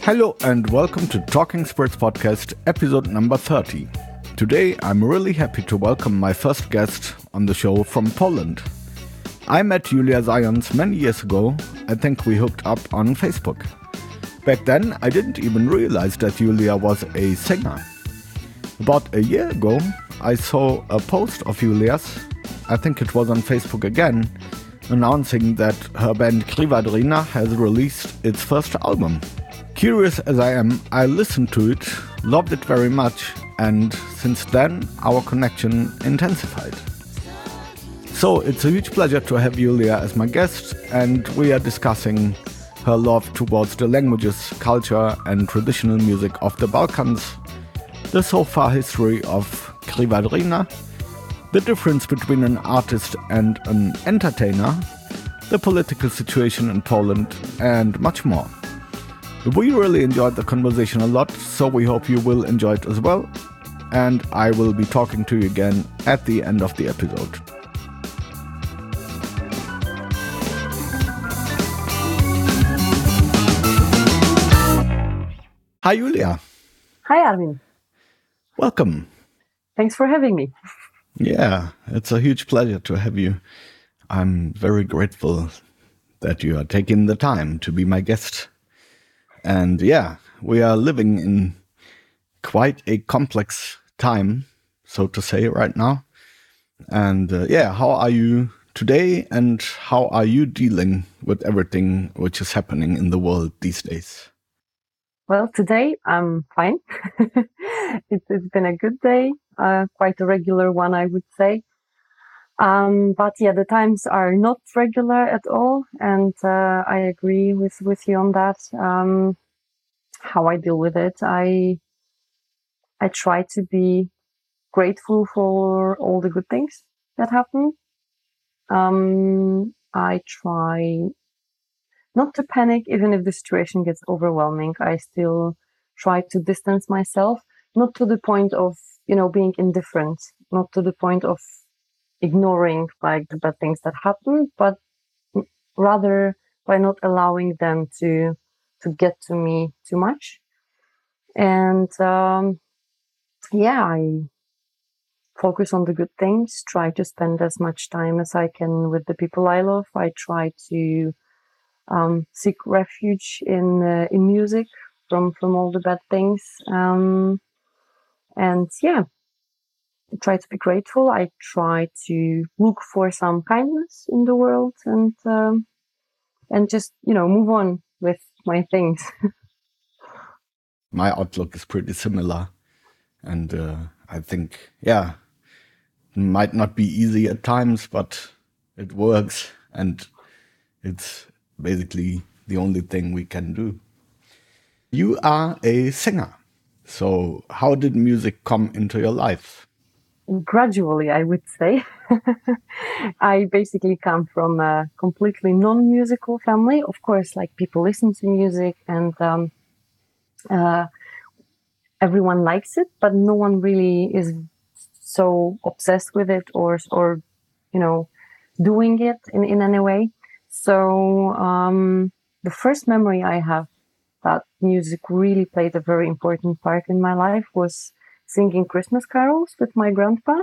Hello and welcome to Talking Sports Podcast, episode number 30. Today I'm really happy to welcome my first guest on the show from Poland. I met Julia Zając many years ago. I think we hooked up on Facebook. Back then I didn't even realize that Julia was a singer. About a year ago I saw a post of Julia's, I think it was on Facebook again, announcing that her band Krivadrina has released its first album. Curious as I am, I listened to it, loved it very much, and since then our connection intensified. So it's a huge pleasure to have Julia as my guest, and we are discussing her love towards the languages, culture and traditional music of the Balkans, the so far history of Krivadrina, the difference between an artist and an entertainer, the political situation in Poland, and much more. We really enjoyed the conversation a lot, so we hope you will enjoy it as well. And I will be talking to you again at the end of the episode. Hi, Julia. Hi, Armin. Welcome. Thanks for having me. Yeah, it's a huge pleasure to have you. I'm very grateful that you are taking the time to be my guest. And yeah, we are living in quite a complex time, so to say, right now. And how are you today and how are you dealing with everything which is happening in the world these days? Well, today I'm fine. It's been a good day, quite a regular one, I would say. But yeah, the times are not regular at all, and I agree with you on that. How I deal with it, I try to be grateful for all the good things that happen. I try not to panic, even if the situation gets overwhelming. I still try to distance myself, not to the point of, being indifferent, not to the point of ignoring like the bad things that happen, but rather by not allowing them to get to me too much. And I focus on the good things, try to spend as much time as I can with the people I love. I try to seek refuge in music from all the bad things. I try to be grateful. I try to look for some kindness in the world and just, move on with my things. My outlook is pretty similar. And I think, it might not be easy at times, but it works. And it's basically the only thing we can do. You are a singer. So how did music come into your life? Gradually, I would say. I basically come from a completely non-musical family. Of course, like people listen to music and everyone likes it, but no one really is so obsessed with it or doing it in any way. So the first memory I have that music really played a very important part in my life was singing Christmas carols with my grandpa.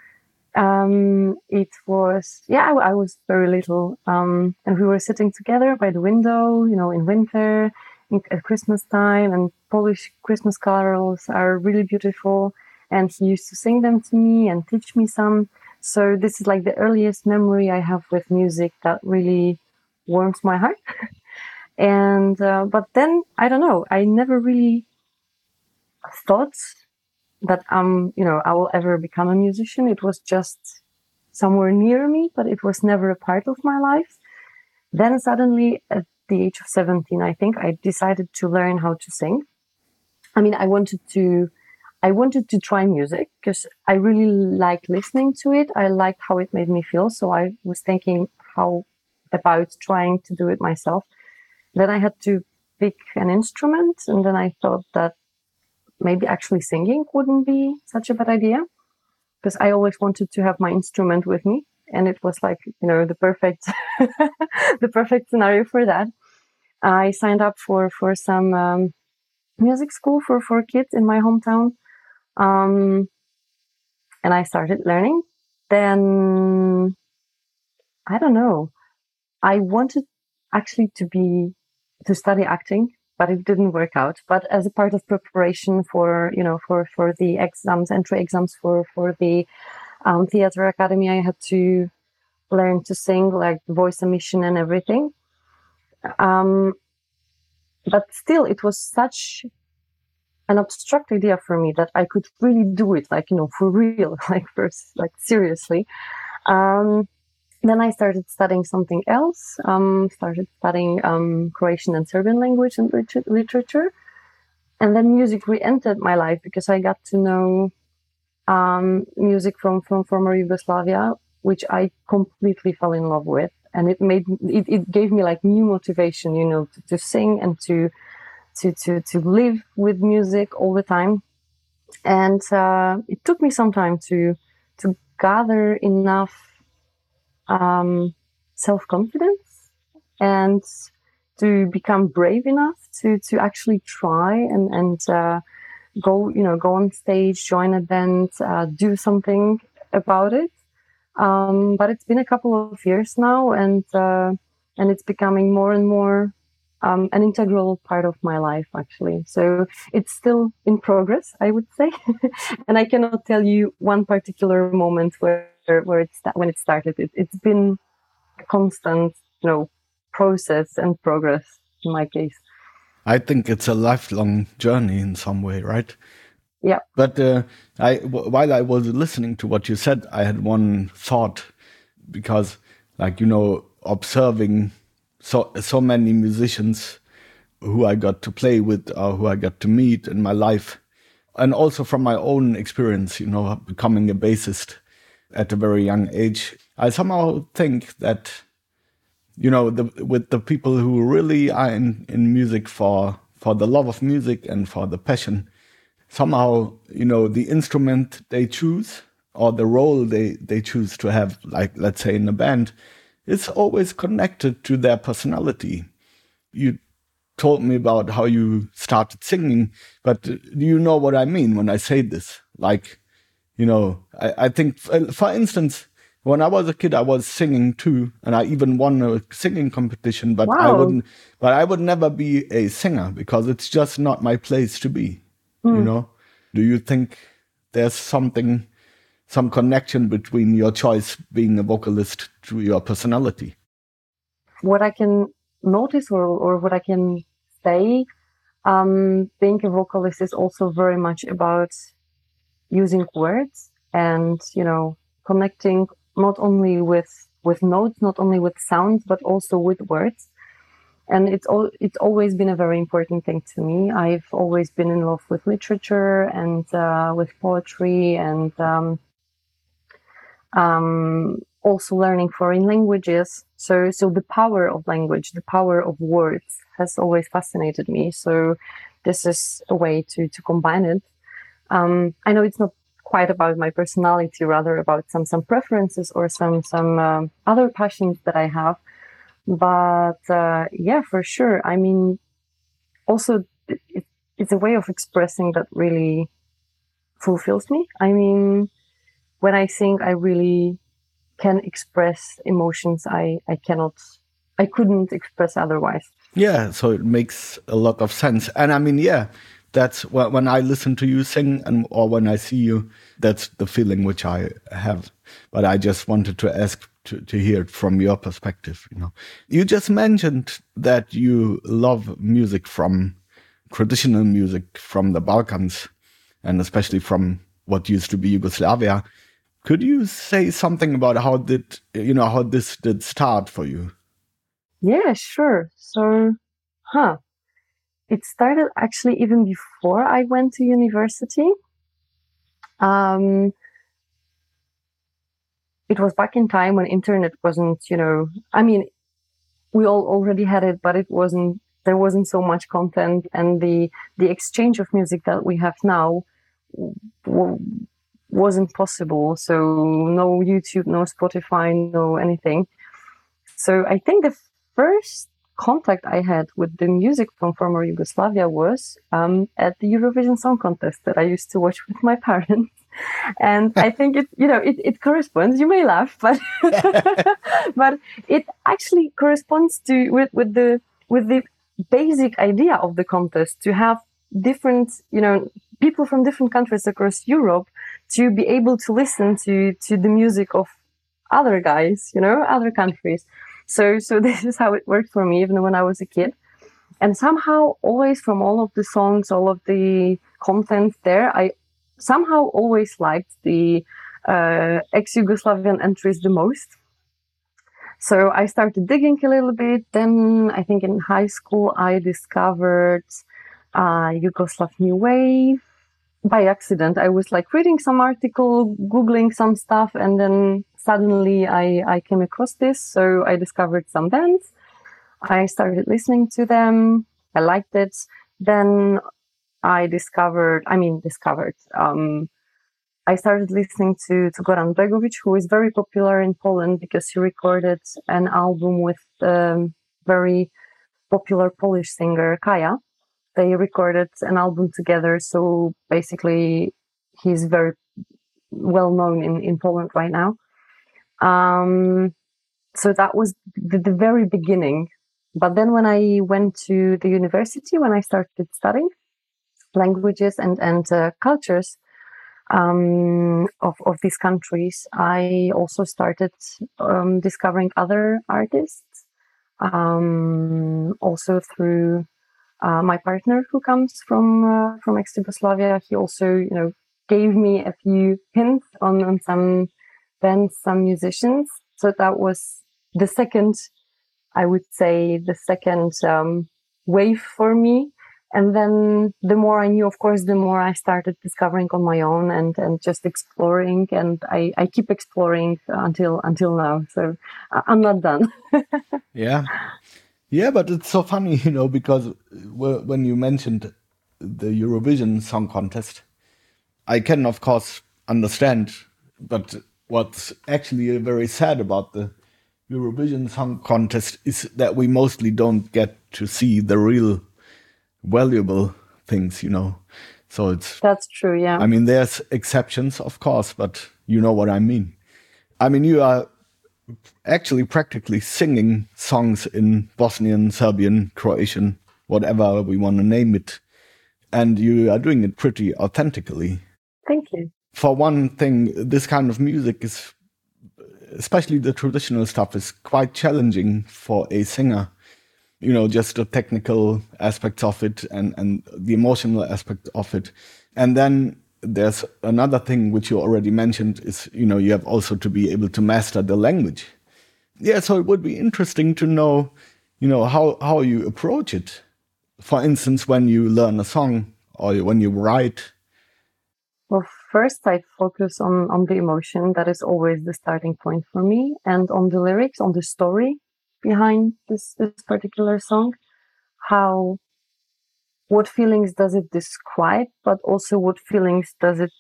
It was, I was very little, and we were sitting together by the window, in winter, at Christmas time, and Polish Christmas carols are really beautiful. And he used to sing them to me and teach me some. So this is like the earliest memory I have with music that really warms my heart. And, but then, I don't know, I never really thought that, I will ever become a musician. It was just somewhere near me, but it was never a part of my life. Then suddenly at the age of 17, I think I decided to learn how to sing. I mean, I wanted to try music because I really liked listening to it. I liked how it made me feel. So I was thinking about trying to do it myself. Then I had to pick an instrument, and then I thought that maybe actually singing wouldn't be such a bad idea, because I always wanted to have my instrument with me, and it was like, the perfect the perfect scenario for that. I signed up for some music school for kids in my hometown. And I started learning. Then, I don't know, I wanted actually to study acting, but it didn't work out. But as a part of preparation for, for the exams, entry exams for the theater academy, I had to learn to sing, like voice emission and everything. But still, it was such an abstract idea for me that I could really do it, like, for real, like first, like seriously. Then I started studying something else, started studying Croatian and Serbian language and literature. And then music re-entered my life because I got to know music from former Yugoslavia, which I completely fell in love with. And it gave me like new motivation, to sing and to live with music all the time. And it took me some time to gather enough self-confidence and to become brave enough to actually try and go on stage, join a band, do something about it. But it's been a couple of years now, and it's becoming more and more an integral part of my life, actually. So it's still in progress, I would say. And I cannot tell you one particular moment when it started. It's been a constant, process and progress in my case. I think it's a lifelong journey in some way, right? Yeah. But while I was listening to what you said, I had one thought, because, like, observing so many musicians who I got to play with or who I got to meet in my life, and also from my own experience, becoming a bassist at a very young age, I somehow think that, with the people who really are in music for the love of music and for the passion, somehow, the instrument they choose or the role they choose to have, like, let's say in a band, is always connected to their personality. You told me about how you started singing, but do you know what I mean when I say this? Like, I think, for instance, when I was a kid, I was singing too, and I even won a singing competition, but wow. I would never be a singer because it's just not my place to be, Do you think there's some connection between your choice being a vocalist to your personality? What I can notice or what I can say, being a vocalist is also very much about using words and, connecting not only with notes, not only with sounds, but also with words. And it's always been a very important thing to me. I've always been in love with literature and with poetry, and also learning foreign languages. So the power of language, the power of words has always fascinated me. So this is a way to combine it. I know it's not quite about my personality, rather about some preferences or some other passions that I have. But yeah, for sure. I mean, also it's a way of expressing that really fulfills me. I mean, when I sing, I really can express emotions I couldn't express otherwise. Yeah, so it makes a lot of sense. And I mean, yeah, that's when I listen to you sing or when I see you, that's the feeling which I have. But I just wanted to ask to hear it from your perspective. You just mentioned that you love music from traditional music from the Balkans, and especially from what used to be Yugoslavia. Could you say something about how this did start for you? Yeah, sure. So, it started actually even before I went to university. It was back in time when internet wasn't, I mean, we all already had it, but there wasn't so much content, and the exchange of music that we have now wasn't possible. So no YouTube, no Spotify, no anything. So I think the first contact I had with the music from former Yugoslavia was at the Eurovision Song Contest that I used to watch with my parents. And I think it corresponds. You may laugh, but but it actually corresponds to with the basic idea of the contest, to have different people from different countries across Europe to be able to listen to the music of other guys, other countries. So this is how it worked for me, even when I was a kid. And somehow, always from all of the songs, all of the content there, I somehow always liked the ex-Yugoslavian entries the most. So I started digging a little bit. Then I think in high school, I discovered Yugoslav New Wave by accident. I was like reading some article, Googling some stuff, and then suddenly I came across this. So I discovered some bands. I started listening to them. I liked it. Then I started listening to Goran Bregovic, who is very popular in Poland because he recorded an album with very popular Polish singer Kaja. They recorded an album together. So basically, he's very well known in Poland right now. So that was the very beginning. But then when I went to the university, when I started studying languages and cultures of these countries, I also started discovering other artists, also through my partner who comes from ex-Yugoslavia. He also, gave me a few hints on some bands, some musicians. So that was the second wave for me. And then the more I knew, of course, the more I started discovering on my own and just exploring. And I keep exploring until now. So I'm not done. Yeah. Yeah, but it's so funny, because when you mentioned the Eurovision Song Contest, I can, of course, understand. But what's actually very sad about the Eurovision Song Contest is that we mostly don't get to see the real valuable things, So that's true. Yeah. I mean, there's exceptions, of course, but you know what I mean. I mean, you are actually practically singing songs in Bosnian, Serbian, Croatian, whatever we want to name it. And you are doing it pretty authentically. Thank you. For one thing, this kind of music is, especially the traditional stuff, is quite challenging for a singer. Just the technical aspects of it and the emotional aspect of it. And then there's another thing which you already mentioned is, you have also to be able to master the language. Yeah, so it would be interesting to know, how you approach it. For instance, when you learn a song or when you write. Well, first I focus on the emotion. That is always the starting point for me. And on the lyrics, on the story behind this particular song. What feelings does it describe, but also what feelings does it,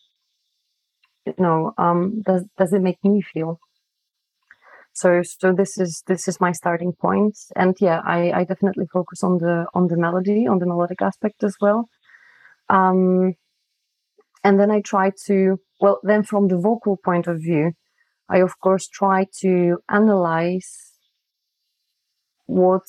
does it make me feel? So this is my starting point, and yeah, I definitely focus on the melody, on the melodic aspect as well, and then I try to, then from the vocal point of view, I of course try to analyze what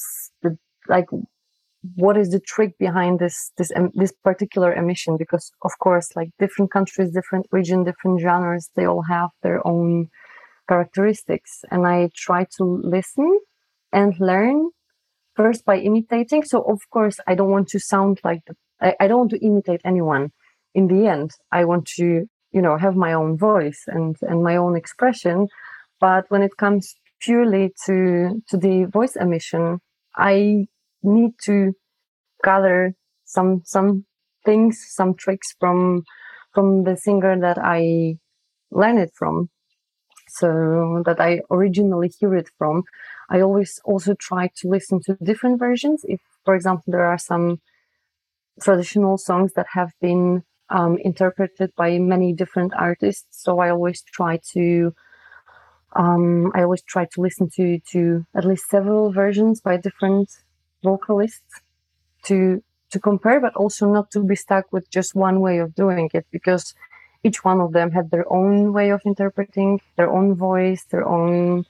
is the trick behind this particular emission, because of course, like different countries, different region, different genres, they all have their own characteristics, and I try to listen and learn first by imitating. So of course I don't want to sound like I don't want to imitate anyone. In the end, I want to have my own voice and my own expression. But when it comes purely to the voice emission, I need to gather some things, some tricks from the singer that I learn it from, so that I originally hear it from. I always also try to listen to different versions. If, for example, there are some traditional songs that have been interpreted by many different artists, so I always try to listen to at least several versions by different vocalists to compare, but also not to be stuck with just one way of doing it, because each one of them had their own way of interpreting, their own voice, their own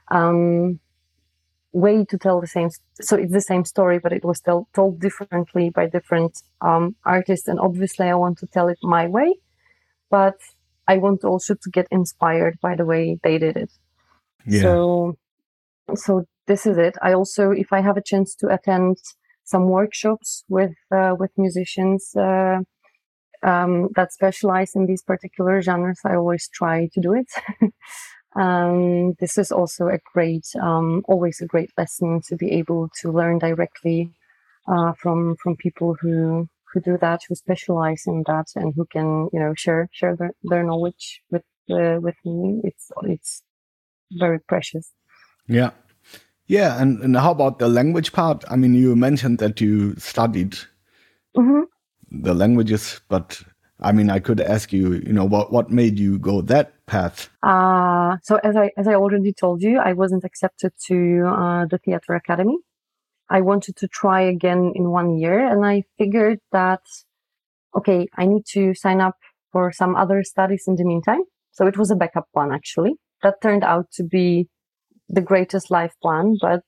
way to tell the same. So it's the same story, but it was told differently by different artists. And obviously, I want to tell it my way, but I want also to get inspired by the way they did it. Yeah. So this is it. I also, if I have a chance to attend some workshops with musicians that specialize in these particular genres, I always try to do it. This is also always a great lesson to be able to learn directly from people who do that, who specialize in that, and who can share their knowledge with me. It's very precious. Yeah. Yeah, and how about the language part? I mean, you mentioned that you studied the languages, but I mean, I could ask you, what made you go that path? So as I already told you, I wasn't accepted to the theater academy. I wanted to try again in 1 year, and I figured that, okay, I need to sign up for some other studies in the meantime. So it was a backup plan, actually. That turned out to be the greatest life plan, but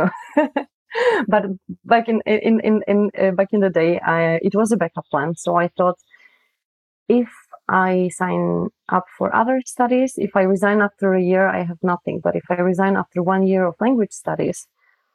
but back in the day, it was a backup plan. So I thought, if I sign up for other studies, if I resign after a year, I have nothing. But if I resign after 1 year of language studies,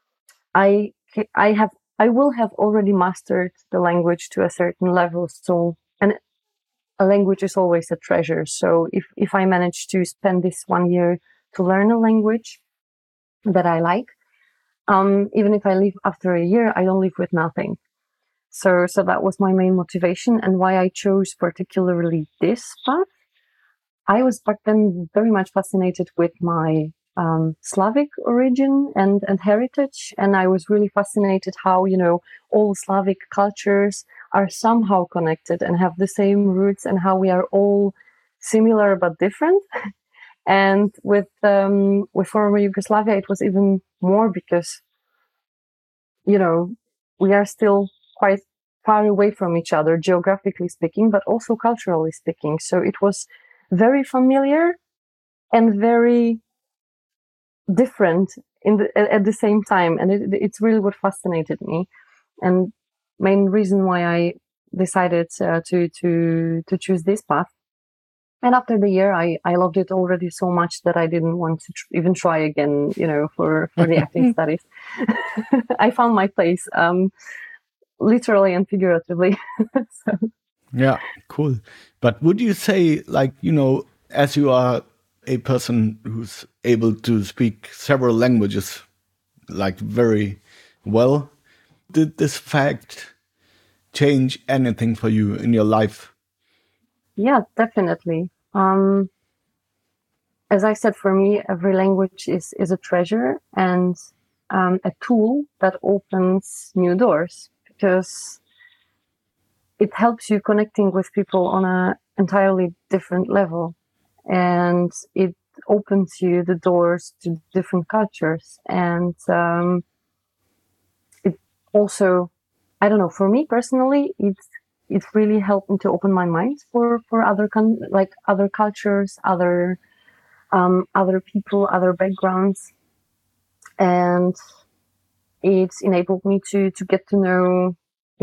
I will have already mastered the language to a certain level. So, and a language is always a treasure. So if I manage to spend this 1 year to learn a language that I like, even if I leave after a year, I don't leave with nothing. So that was my main motivation, and why I chose particularly this path. I was back then very much fascinated with my Slavic origin and heritage, and I was really fascinated how all Slavic cultures are somehow connected and have the same roots, and how we are all similar but different. And with former Yugoslavia, it was even more, because we are still quite far away from each other, geographically speaking, but also culturally speaking. So it was very familiar and very different at the same time, and it's really what fascinated me, and main reason why I decided to choose this path. And after the year, I loved it already so much that I didn't want to even try again, for the acting studies. I found my place, literally and figuratively. So. Yeah, cool. But would you say, as you are a person who's able to speak several languages, very well, did this fact change anything for you in your life? Yeah, definitely. As I said, for me, every language is a treasure and a tool that opens new doors, because it helps you connecting with people on an entirely different level, and it opens you the doors to different cultures. And it also, I don't know, for me personally, it really helped me to open my mind for other other cultures, other people, other backgrounds, and it's enabled me to get to know,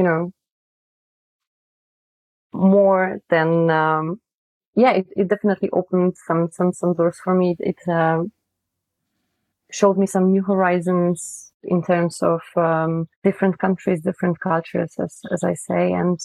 more than it definitely opened some doors for me. It showed me some new horizons in terms of different countries, different cultures, as I say, and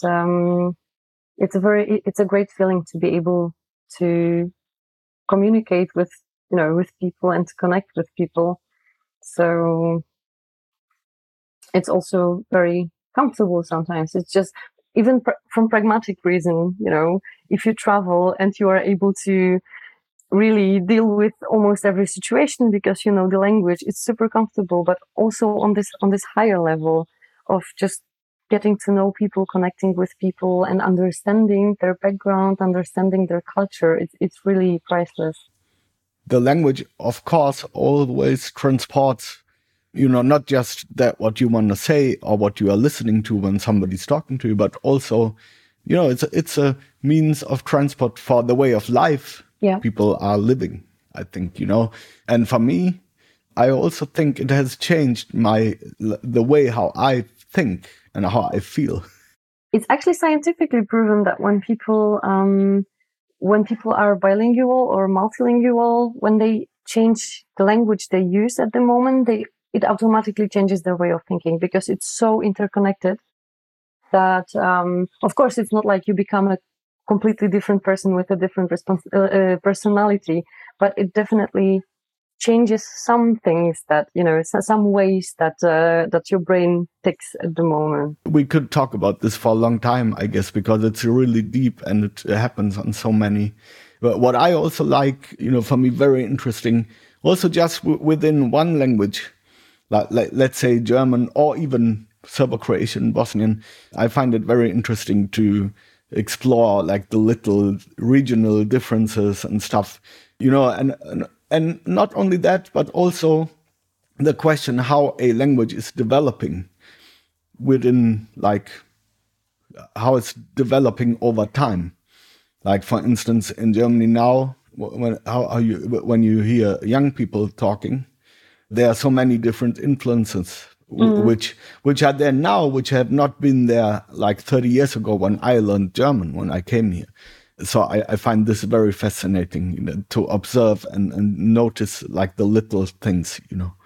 it's a great feeling to be able to communicate with people and to connect with people. So it's also very comfortable sometimes. It's just, even from pragmatic reason, if you travel and you are able to really deal with almost every situation because the language, it's super comfortable. But also on this higher level of just getting to know people, connecting with people, and understanding their background, understanding their culture, it's really priceless. The language, of course, always transports not just that what you want to say or what you are listening to when somebody's talking to you, but also, it's a means of transport for the way of life people are living, I think, And for me, I also think it has changed the way how I think and how I feel. It's actually scientifically proven that when people are bilingual or multilingual, when they change the language they use at the moment, it automatically changes their way of thinking, because it's so interconnected that, of course, it's not like you become a completely different person with a different personality, but it definitely changes some things that, some ways that your brain ticks at the moment. We could talk about this for a long time, I guess, because it's really deep and it happens on so many. But what I also like, for me, very interesting, also just within one language, like let's say German or even Serbo-Croatian, Bosnian, I find it very interesting to explore like the little regional differences and stuff, and not only that, but also the question how a language is developing within, like, how it's developing over time. Like, for instance, in Germany now, when you hear young people talking, there are so many different influences which are there now, which have not been there like 30 years ago when I learned German, when I came here. So I find this very fascinating, to observe and notice like the little things,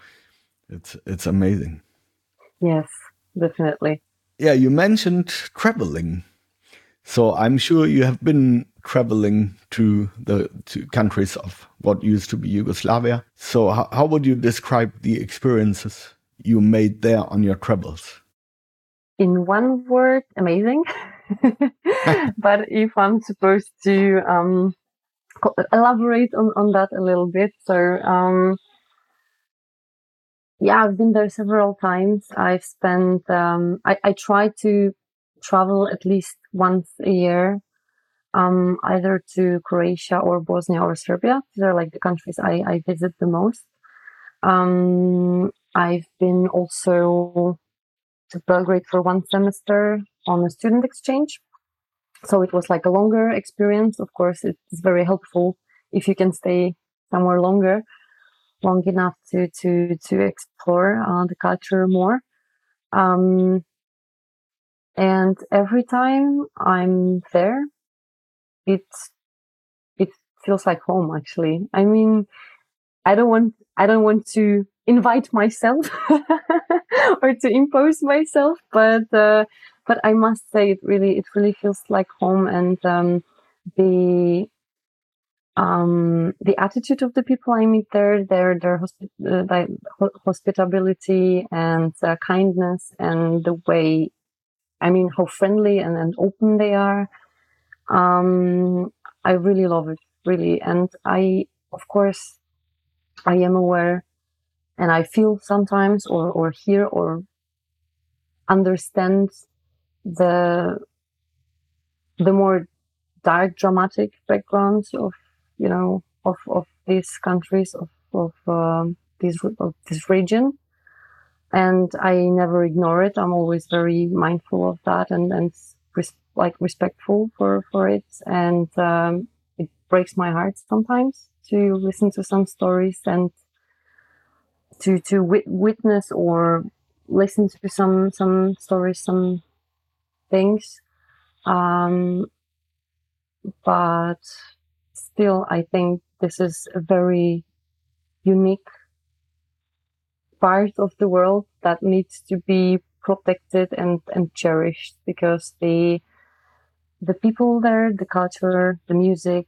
It's amazing. Yes, definitely. Yeah, you mentioned traveling. So I'm sure you have been traveling to countries of what used to be Yugoslavia. So how would you describe the experiences you made there on your travels? In one word, amazing. But if I'm supposed to elaborate on that a little bit, so I've been there several times. I've spent I try to travel at least once a year, either to Croatia or Bosnia or Serbia. These are like the countries I visit the most. I've been also to Belgrade for one semester on a student exchange. So it was like a longer experience. Of course, it's very helpful if you can stay somewhere long enough to explore the culture more. And every time I'm there, it feels like home, actually. I mean, I don't want to invite myself or to impose myself, but I must say it really feels like home, and the attitude of the people I meet there, their hospitality and kindness, and the way, how friendly and open they are. I really love it, really. And of course, I am aware, and I feel sometimes or hear or understand the more dark, dramatic backgrounds of these countries, of this region, and I never ignore it. I'm always very mindful of that and respectful for it, and it breaks my heart sometimes to listen to some stories and to witness or listen to some stories, some things, but still, I think this is a very unique part of the world that needs to be protected and cherished, because the people there, the culture, the music,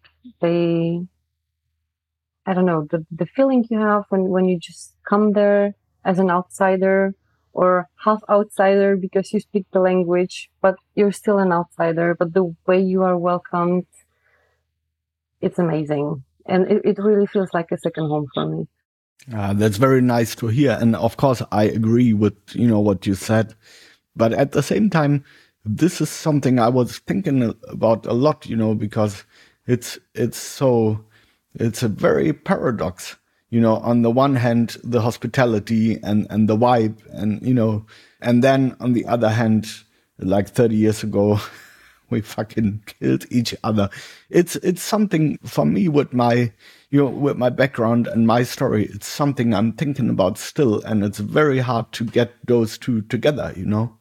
I don't know, the feeling you have when you just come there as an outsider or half outsider because you speak the language, but you're still an outsider, but the way you are welcomed, it's amazing. And it really feels like a second home for me. That's very nice to hear. And of course, I agree with, what you said. But at the same time, this is something I was thinking about a lot, because it's a very paradox. on the one hand, the hospitality and the vibe and then on the other hand, like 30 years ago, we fucking killed each other. It's something for me with my, with my background and my story. It's something I'm thinking about still. And it's very hard to get those two together,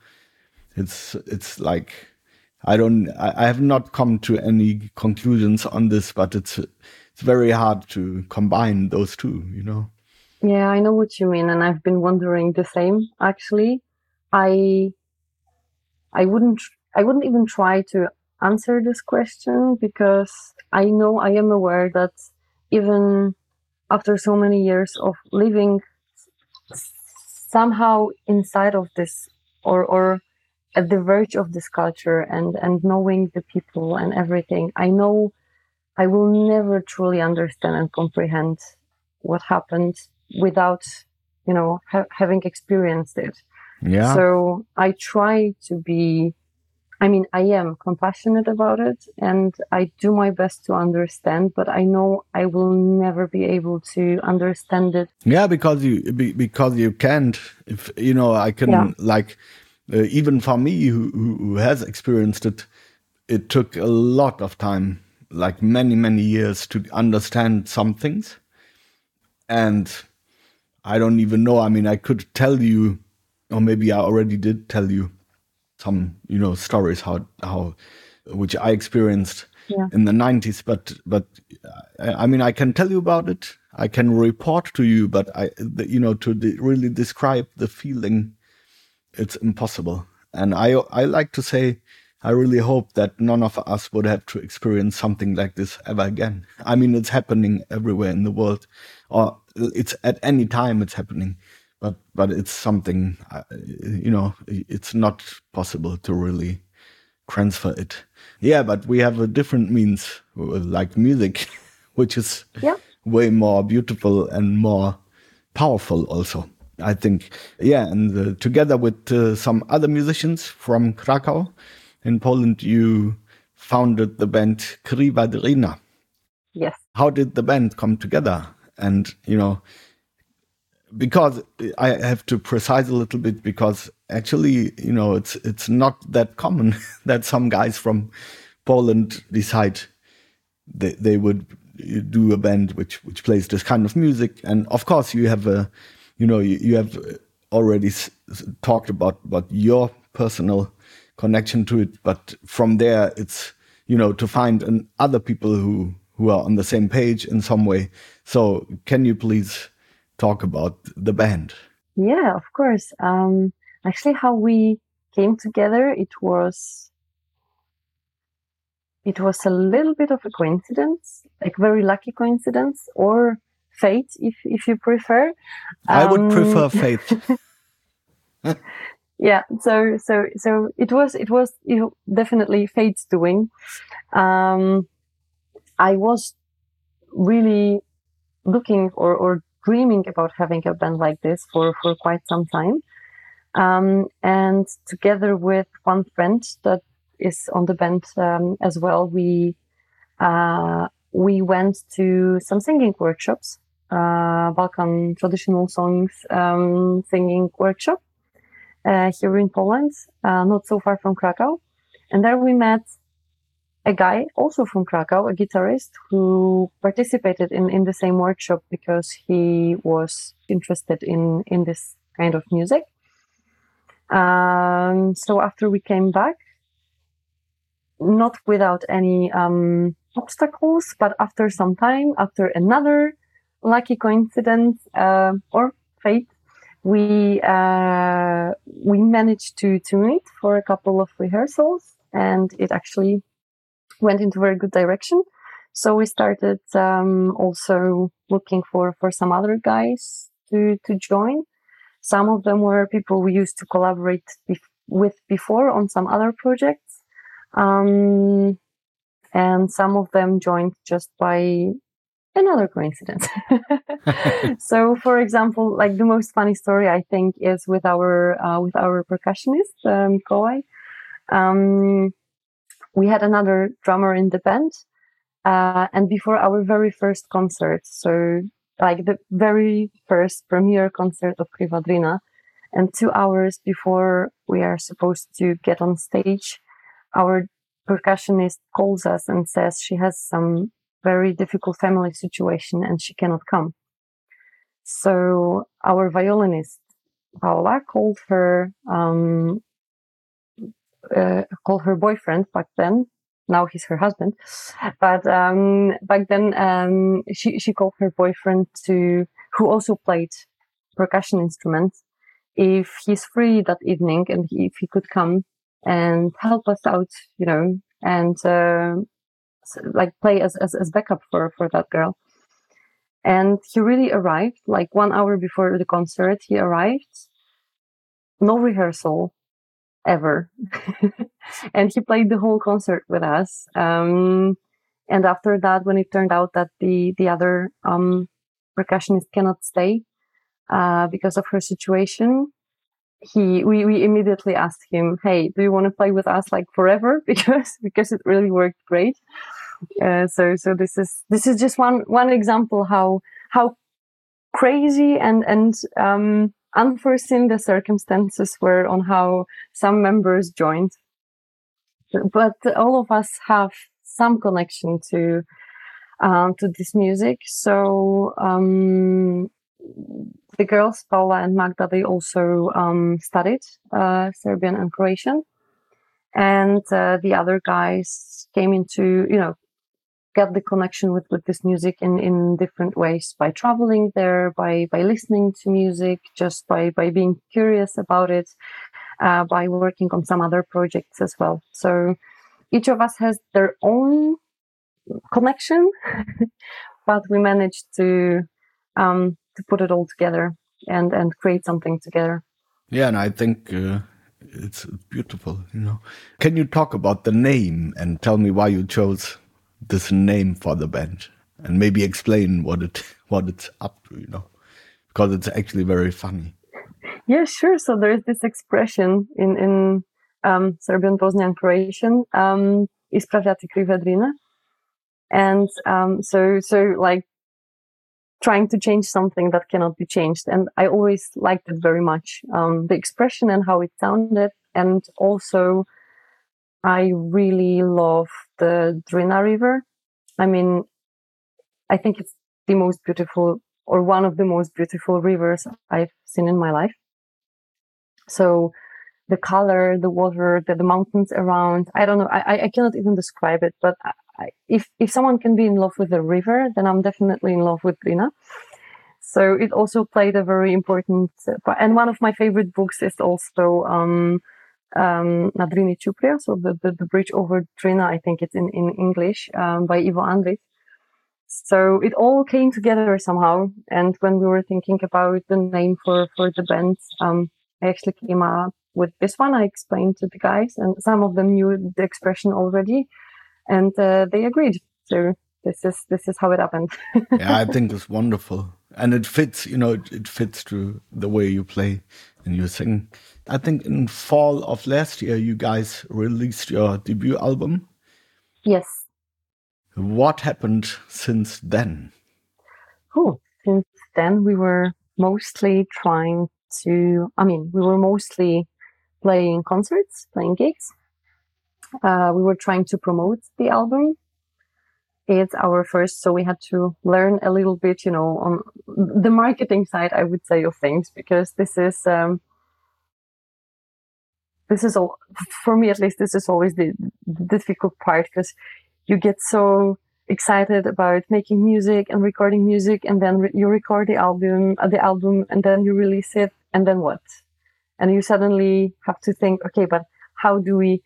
It's like, I have not come to any conclusions on this, but it's very hard to combine those two, Yeah, I know what you mean. And I've been wondering the same, actually. I wouldn't even try to answer this question because I know I am aware that even after so many years of living somehow inside of this or at the verge of this culture and knowing the people and everything, I know I will never truly understand and comprehend what happened without, having experienced it. Yeah. So I try to be, I am compassionate about it and I do my best to understand, but I know I will never be able to understand it. Yeah, because you can't. If I can even for me who has experienced it, it took a lot of time, like many years, to understand some things, and I don't even know. I could tell you, or maybe I already did tell you some, stories how which I experienced in the 90s. But I can tell you about it. I can report to you, but really describe the feeling, it's impossible. And I like to say, I really hope that none of us would have to experience something like this ever again. It's happening everywhere in the world, or it's at any time it's happening. But it's something, it's not possible to really transfer it. Yeah, but we have a different means, like music, which is way more beautiful and more powerful also, I think. Yeah, and together with some other musicians from Krakow in Poland, you founded the band Krivadrina. Yes. How did the band come together? And, because I have to precise a little bit, because actually, it's not that common that some guys from Poland decide they would do a band which plays this kind of music. And of course, you have you have already talked about your personal connection to it, but from there, it's to find other people who are on the same page in some way. So, can you please talk about the band? Yeah, of course. Actually, how we came together, it was a little bit of a coincidence, like very lucky coincidence, or fate, if you prefer. I would prefer fate. Yeah, so it was definitely fate's doing. I was really looking or dreaming about having a band like this for quite some time. And together with one friend that is on the band as well, we went to some singing workshops, Balkan traditional songs singing workshop here in Poland, not so far from Krakow. And there we met a guy also from Krakow, a guitarist who participated in the same workshop because he was interested in this kind of music. So after we came back, not without any obstacles, but after some time, after another lucky coincidence or fate, we managed to meet for a couple of rehearsals, and it actually went into a very good direction. So we started also looking for some other guys to join. Some of them were people we used to collaborate with before on some other projects. And some of them joined just by another coincidence. So, for example, like the most funny story I think is with our percussionist Mikołaj. We had another drummer in the band, and before our very first concert, so like the very first premiere concert of Krivadrina. And 2 hours before we are supposed to get on stage, our percussionist calls us and says she has some very difficult family situation and she cannot come. So our violinist, Paula, called her boyfriend back then. Now he's her husband, but back then she called her boyfriend who also played percussion instruments, if he's free that evening and if he could come and help us out, and like play as backup for that girl. And he really arrived, like 1 hour before the concert. He arrived, no rehearsal ever. And he played the whole concert with us. And after that, when it turned out that the other percussionist cannot stay because of her situation, we immediately asked him, "Hey, do you want to play with us like forever?" because it really worked great. So this is just one example how crazy and unforeseen the circumstances were on how some members joined. But all of us have some connection to this music. So the girls, Paula and Magda, they also studied Serbian and Croatian, and the other guys came into get the connection with this music in different ways, by traveling there, by listening to music, just by being curious about it, by working on some other projects as well. So each of us has their own connection, but we managed to put it all together and create something together. Yeah, and I think it's beautiful. Can you talk about the name and tell me why you chose this name for the band, and maybe explain what it's up to, because it's actually very funny. Yeah, sure. So there's this expression in Serbian, Bosnian, Croatian, ispravljati Krivadrina, and so like trying to change something that cannot be changed. And I always liked it very much, the expression and how it sounded, and also I really love the Drina River. I mean, I think it's the most beautiful, or one of the most beautiful rivers I've seen in my life. So the color, the water, the mountains around, I don't know, I cannot even describe it, but if someone can be in love with the river, then I'm definitely in love with Drina. So it also played a very important part. And one of my favorite books is also Na Drini Ćuprija, so the bridge over Drina, I think it's in English, by Ivo Andrić. So it all came together somehow. And when we were thinking about the name for the band, I actually came up with this one. I explained to the guys, and some of them knew the expression already, and they agreed. So this is how it happened. Yeah, I think it's wonderful. And it fits, it fits to the way you play and you sing. I think in fall of last year, you guys released your debut album. Yes. What happened since then? Since then, we were mostly we were mostly playing concerts, playing gigs. We were trying to promote the album. It's our first, so we had to learn a little bit, on the marketing side, I would say, of things, because this is all, for me at least, this is always the difficult part, because you get so excited about making music and recording music, and then you record the album, and then you release it, and then what? And you suddenly have to think, okay, but how do we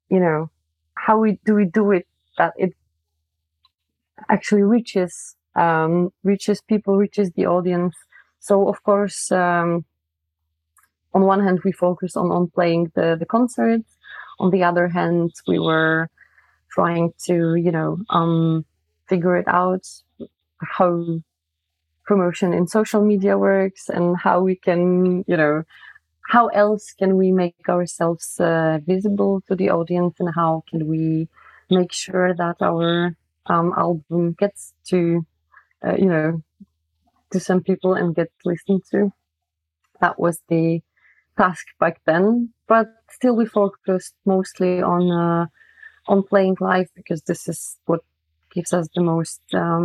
do it that it actually reaches people, reaches the audience? So of course, on one hand, we focused on playing the concerts. On the other hand, we were trying to, figure it out, how promotion in social media works, and how we can, how else can we make ourselves visible to the audience, and how can we make sure that our album gets to, to some people and get listened to. That was the task back then, but still we focused mostly on playing live, because this is what gives us the most,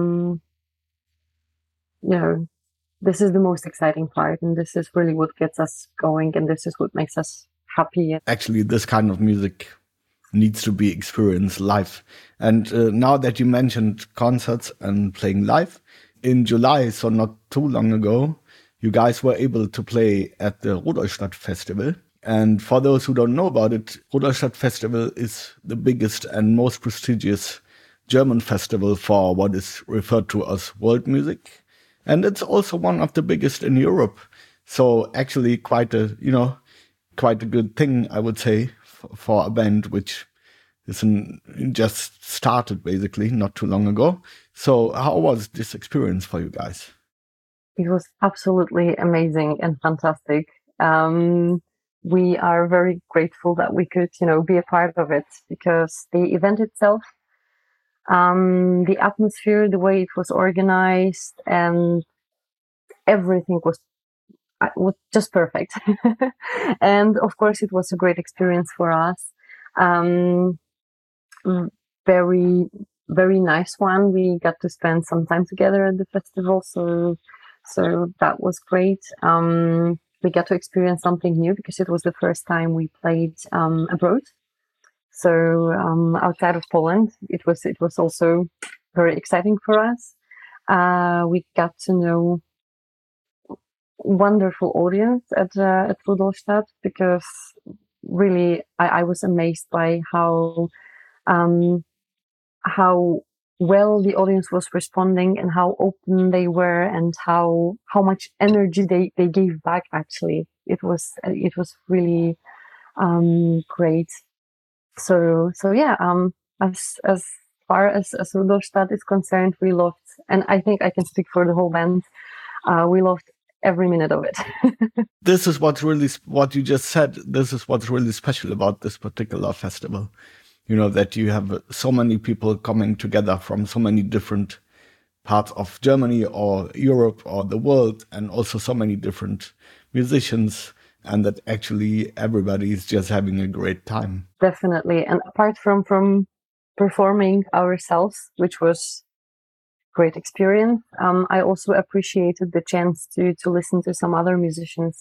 this is the most exciting part, and this is really what gets us going, and this is what makes us happy. Actually, this kind of music needs to be experienced live. And now that you mentioned concerts and playing live, in July, so not too long ago, you guys were able to play at the Rudolstadt Festival. And for those who don't know about it, Rudolstadt Festival is the biggest and most prestigious German festival for what is referred to as world music. And it's also one of the biggest in Europe. So actually quite a good thing, I would say, for a band which just started basically not too long ago. So how was this experience for you guys? It was absolutely amazing and fantastic. We are very grateful that we could, be a part of it, because the event itself, the atmosphere, the way it was organized, and everything was just perfect. And of course, it was a great experience for us. Very, very nice one. We got to spend some time together at the festival, so that was great. We got to experience something new, because it was the first time we played abroad. So outside of Poland, it was also very exciting for us. We got to know wonderful audience at Rudolstadt, because really I was amazed by how well the audience was responding, and how open they were, and how much energy they gave back. Actually, it was really great. So yeah, as far as Rudolstadt is concerned, we loved, and I think I can speak for the whole band, we loved every minute of it. This is what you just said. This is what's really special about this particular festival. That you have so many people coming together from so many different parts of Germany or Europe or the world, and also so many different musicians, and that actually everybody is just having a great time. Definitely. And apart from performing ourselves, which was great experience, I also appreciated the chance to listen to some other musicians,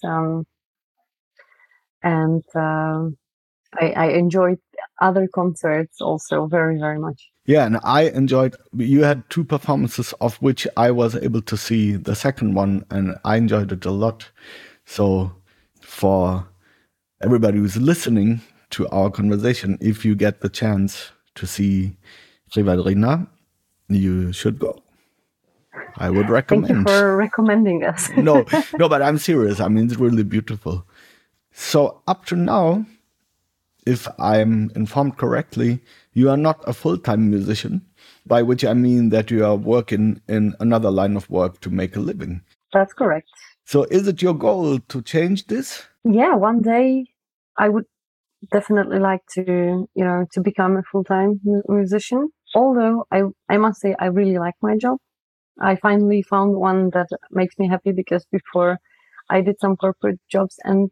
and I enjoyed other concerts also very, very much. Yeah, and I enjoyed, you had 2 performances of which I was able to see the second one, and I enjoyed it a lot. So for everybody who's listening to our conversation, if you get the chance to see Rivadrina, you should go. I would recommend. Thank you for recommending us. No, but I'm serious. I mean, it's really beautiful. So up to now, if I'm informed correctly, you are not a full-time musician, by which I mean that you are working in another line of work to make a living. That's correct. So is it your goal to change this? Yeah, one day I would definitely like to become a full-time musician. Although I must say I really like my job. I finally found one that makes me happy, because before I did some corporate jobs, and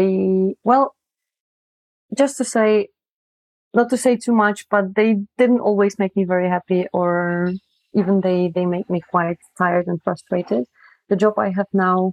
just to say, not to say too much, but they didn't always make me very happy, or even they make me quite tired and frustrated. The job I have now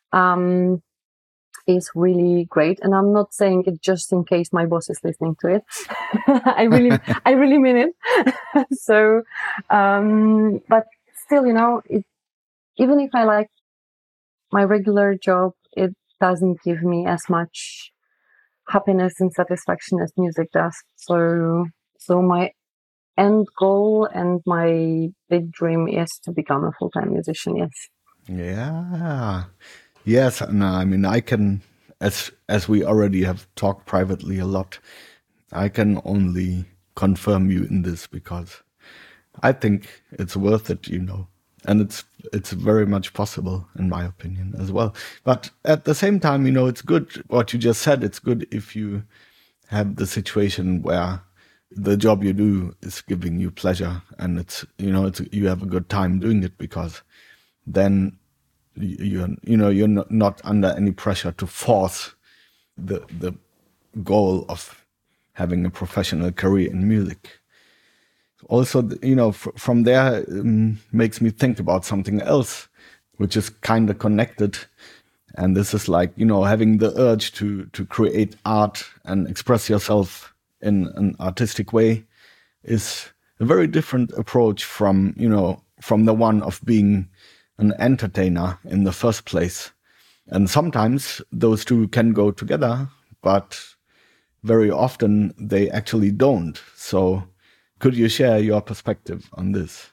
is really great, and I'm not saying it just in case my boss is listening to it. I really mean it. So, but still, even if I like my regular job, it doesn't give me as much happiness and satisfaction as music does. So my end goal and my big dream is to become a full-time musician. Yes. Yeah. Yes. And I mean, I can, as we already have talked privately a lot, I can only confirm you in this, because I think it's worth it, and it's very much possible, in my opinion, as well. But at the same time, it's good what you just said. It's good if you have the situation where the job you do is giving you pleasure, and it's you have a good time doing it, because then you're not under any pressure to force the goal of having a professional career in music. Also, from there makes me think about something else, which is kind of connected. And this is like, having the urge to create art and express yourself in an artistic way is a very different approach from the one of being an entertainer in the first place. And sometimes those two can go together, but very often they actually don't. So could you share your perspective on this?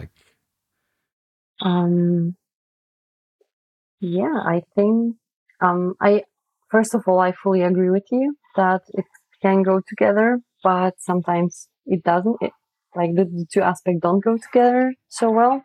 Yeah, I think first of all, I fully agree with you that it can go together, but sometimes it doesn't. Like the two aspects don't go together so well.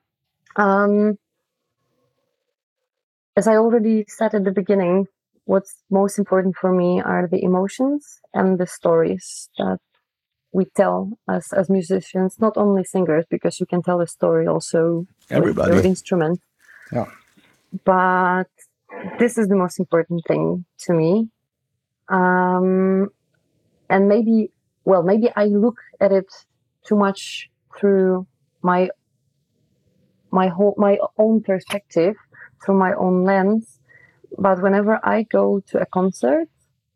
As I already said at the beginning, what's most important for me are the emotions and the stories that we tell as musicians, not only singers, because you can tell a story also Everybody. with your instrument. Yeah. But this is the most important thing to me. And maybe I look at it too much through my own perspective, through my own lens. But whenever I go to a concert,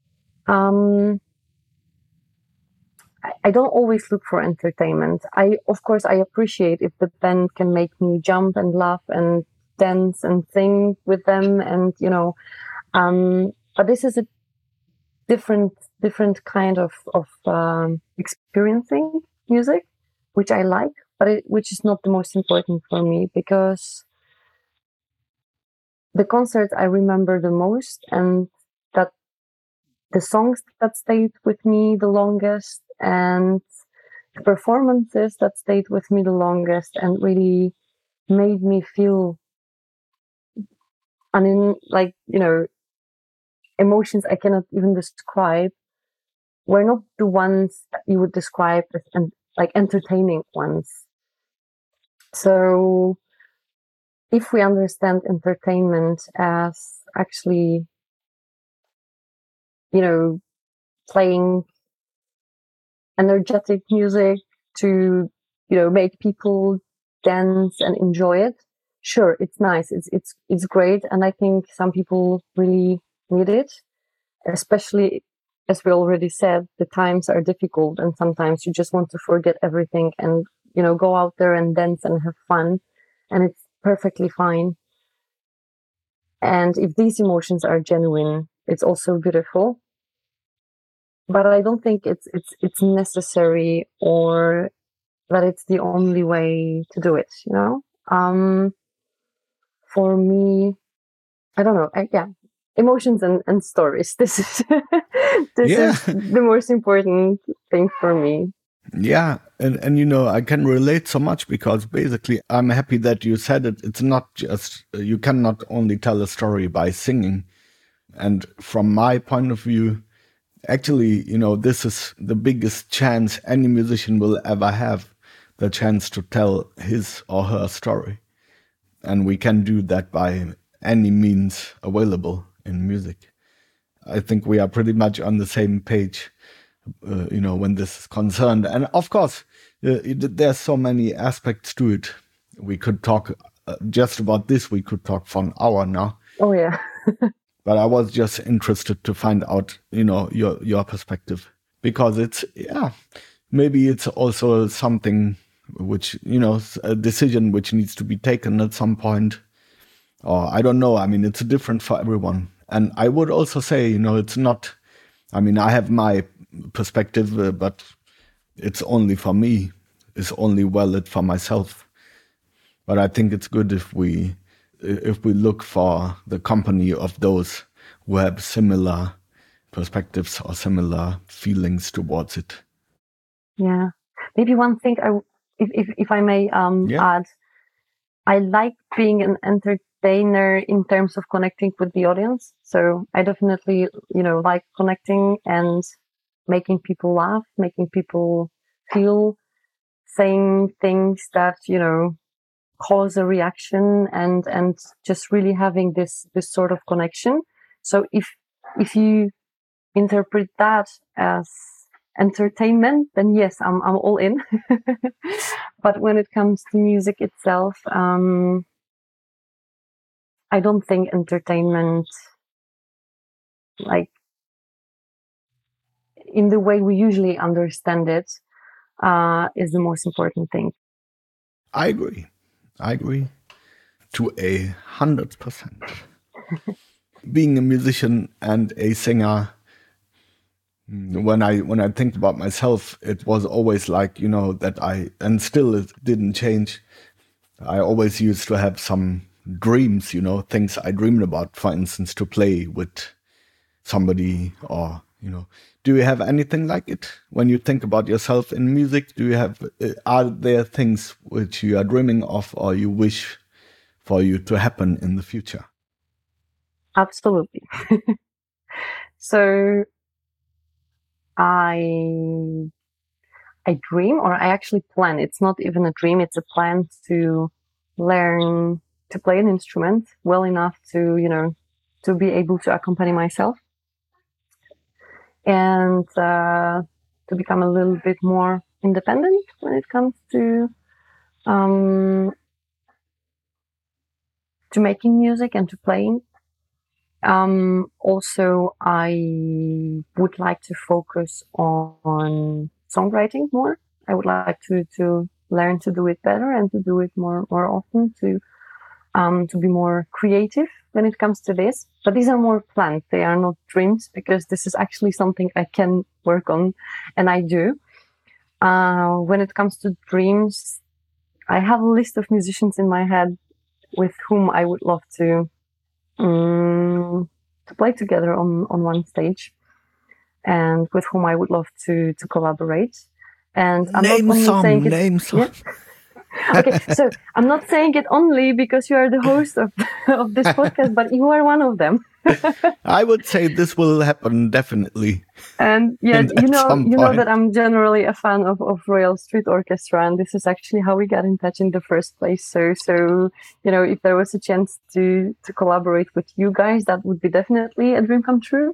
I don't always look for entertainment. Of course, I appreciate if the band can make me jump and laugh and dance and sing with them, and but this is a different kind of experiencing music, which I like, but which is not the most important for me, because the concerts I remember the most, and that the songs that stayed with me the longest, and the performances that stayed with me the longest and really made me feel, emotions I cannot even describe, were not the ones that you would describe as entertaining ones. So if we understand entertainment as actually, playing energetic music to, make people dance and enjoy it, sure, it's nice. It's great. And I think some people really need it, especially as we already said, the times are difficult and sometimes you just want to forget everything and, go out there and dance and have fun. And it's perfectly fine. And if these emotions are genuine, it's also beautiful. But I don't think it's necessary or that it's the only way to do it, For me, I don't know. Emotions and stories. This is is the most important thing for me. Yeah, and I can relate so much, because basically I'm happy that you said it. It's not just, you cannot only tell a story by singing. And from my point of view, actually, this is the biggest chance any musician will ever have, the chance to tell his or her story. And we can do that by any means available in music. I think we are pretty much on the same page, when this is concerned. And of course, there's so many aspects to it. We could talk just about this. We could talk for an hour now. Oh, yeah. But I was just interested to find out, your perspective, because maybe it's also something which, a decision which needs to be taken at some point, or I don't know. I mean, it's different for everyone. And I would also say, it's not, I have my perspective, but it's only for me. It's only valid for myself. But I think it's good if we look for the company of those who have similar perspectives or similar feelings towards it. Yeah. Maybe one thing if I may add, I like being an entertainer in terms of connecting with the audience. So I definitely, like connecting and making people laugh, making people feel, saying things that, cause a reaction and just really having this sort of connection. So if you interpret that as entertainment, then yes, I'm all in. But when it comes to music itself, I don't think entertainment, like in the way we usually understand it, is the most important thing. I agree to 100%. Being a musician and a singer, when I think about myself, it was always like, that and still it didn't change. I always used to have some dreams, things I dreamed about, for instance, to play with somebody, or, do you have anything like it when you think about yourself in music? Are there things which you are dreaming of or you wish for you to happen in the future? Absolutely. So I dream, or I actually plan. It's not even a dream. It's a plan to learn to play an instrument well enough to, to be able to accompany myself, and to become a little bit more independent when it comes to making music and to playing. Also, I would like to focus on songwriting more. I would like to learn to do it better and to do it more often, to be more creative when it comes to this. But these are more plans. They are not dreams, because this is actually something I can work on, and I do. When it comes to dreams, I have a list of musicians in my head with whom I would love to play together on one stage, and with whom I would love to collaborate. And I'm name some. Yeah. Okay, so I'm not saying it only because you are the host of this podcast, but you are one of them. I would say this will happen definitely. And yeah, you know that I'm generally a fan of Royal Street Orchestra, and this is actually how we got in touch in the first place. So if there was a chance to collaborate with you guys, that would be definitely a dream come true.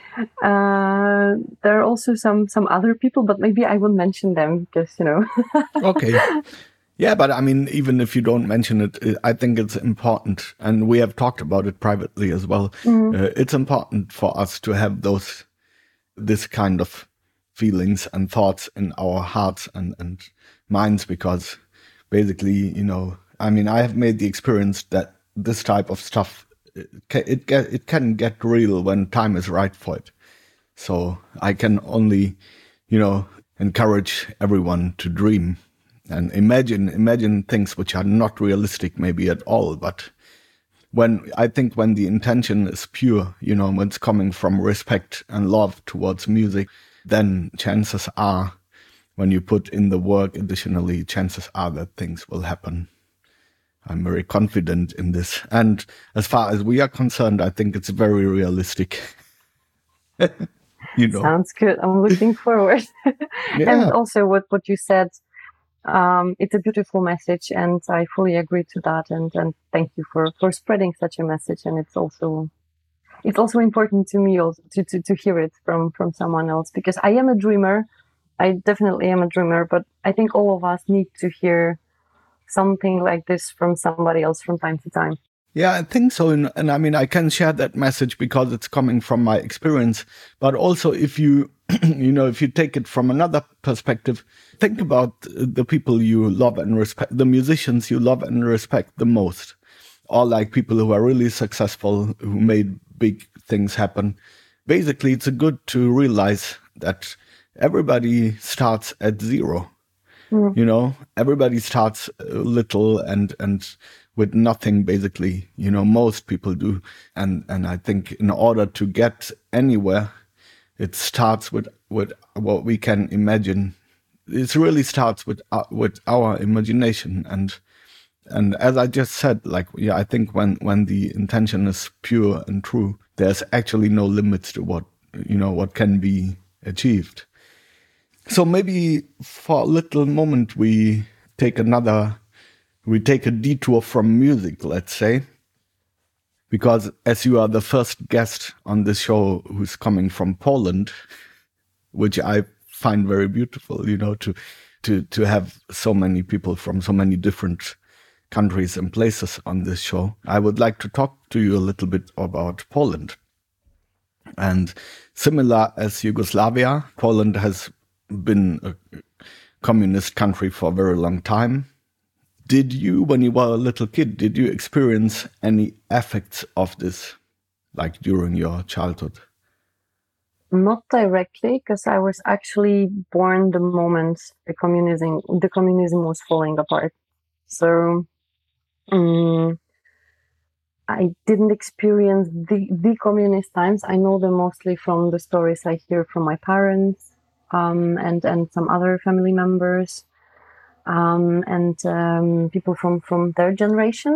There are also some other people, but maybe I will mention them because Okay. Yeah, but I mean, even if you don't mention it, I think it's important, and we have talked about it privately as well. Mm-hmm. It's important for us to have this kind of feelings and thoughts in our hearts and minds, because basically, I mean, I have made the experience that this type of stuff, it can get real when time is right for it. So I can only, encourage everyone to dream and imagine things which are not realistic maybe at all. But when the intention is pure, when it's coming from respect and love towards music, then chances are, when you put in the work additionally, chances are that things will happen. I'm very confident in this. And as far as we are concerned, I think it's very realistic. Sounds good. I'm looking forward. Yeah. And also what you said, it's a beautiful message, and I fully agree to that. And thank you for spreading such a message. And it's also important to me also to hear it from someone else, because I am a dreamer. I definitely am a dreamer, but I think all of us need to hear something like this from somebody else from time to time. Yeah, I think so. And I mean, I can share that message because it's coming from my experience. But also, if you, if you take it from another perspective, think about the people you love and respect, the musicians you love and respect the most, or like people who are really successful, who made big things happen. Basically, it's good to realize that everybody starts at zero. Mm. Everybody starts little and with nothing, basically, most people do. And I think in order to get anywhere, it starts with what we can imagine. It really starts with our imagination. And as I just said, I think when the intention is pure and true, there's actually no limits to what can be achieved. So maybe for a little moment, we take another we take a detour from music, let's say, because as you are the first guest on this show who's coming from Poland, which I find very beautiful, to have so many people from so many different countries and places on this show. I would like to talk to you a little bit about Poland. And similar as Yugoslavia, Poland has been a communist country for a very long time. Did you, when you were a little kid, did you experience any effects of this, like during your childhood? Not directly, because I was actually born the moment the communism was falling apart. So I didn't experience the communist times. I know them mostly from the stories I hear from my parents and some other family members and people from their generation.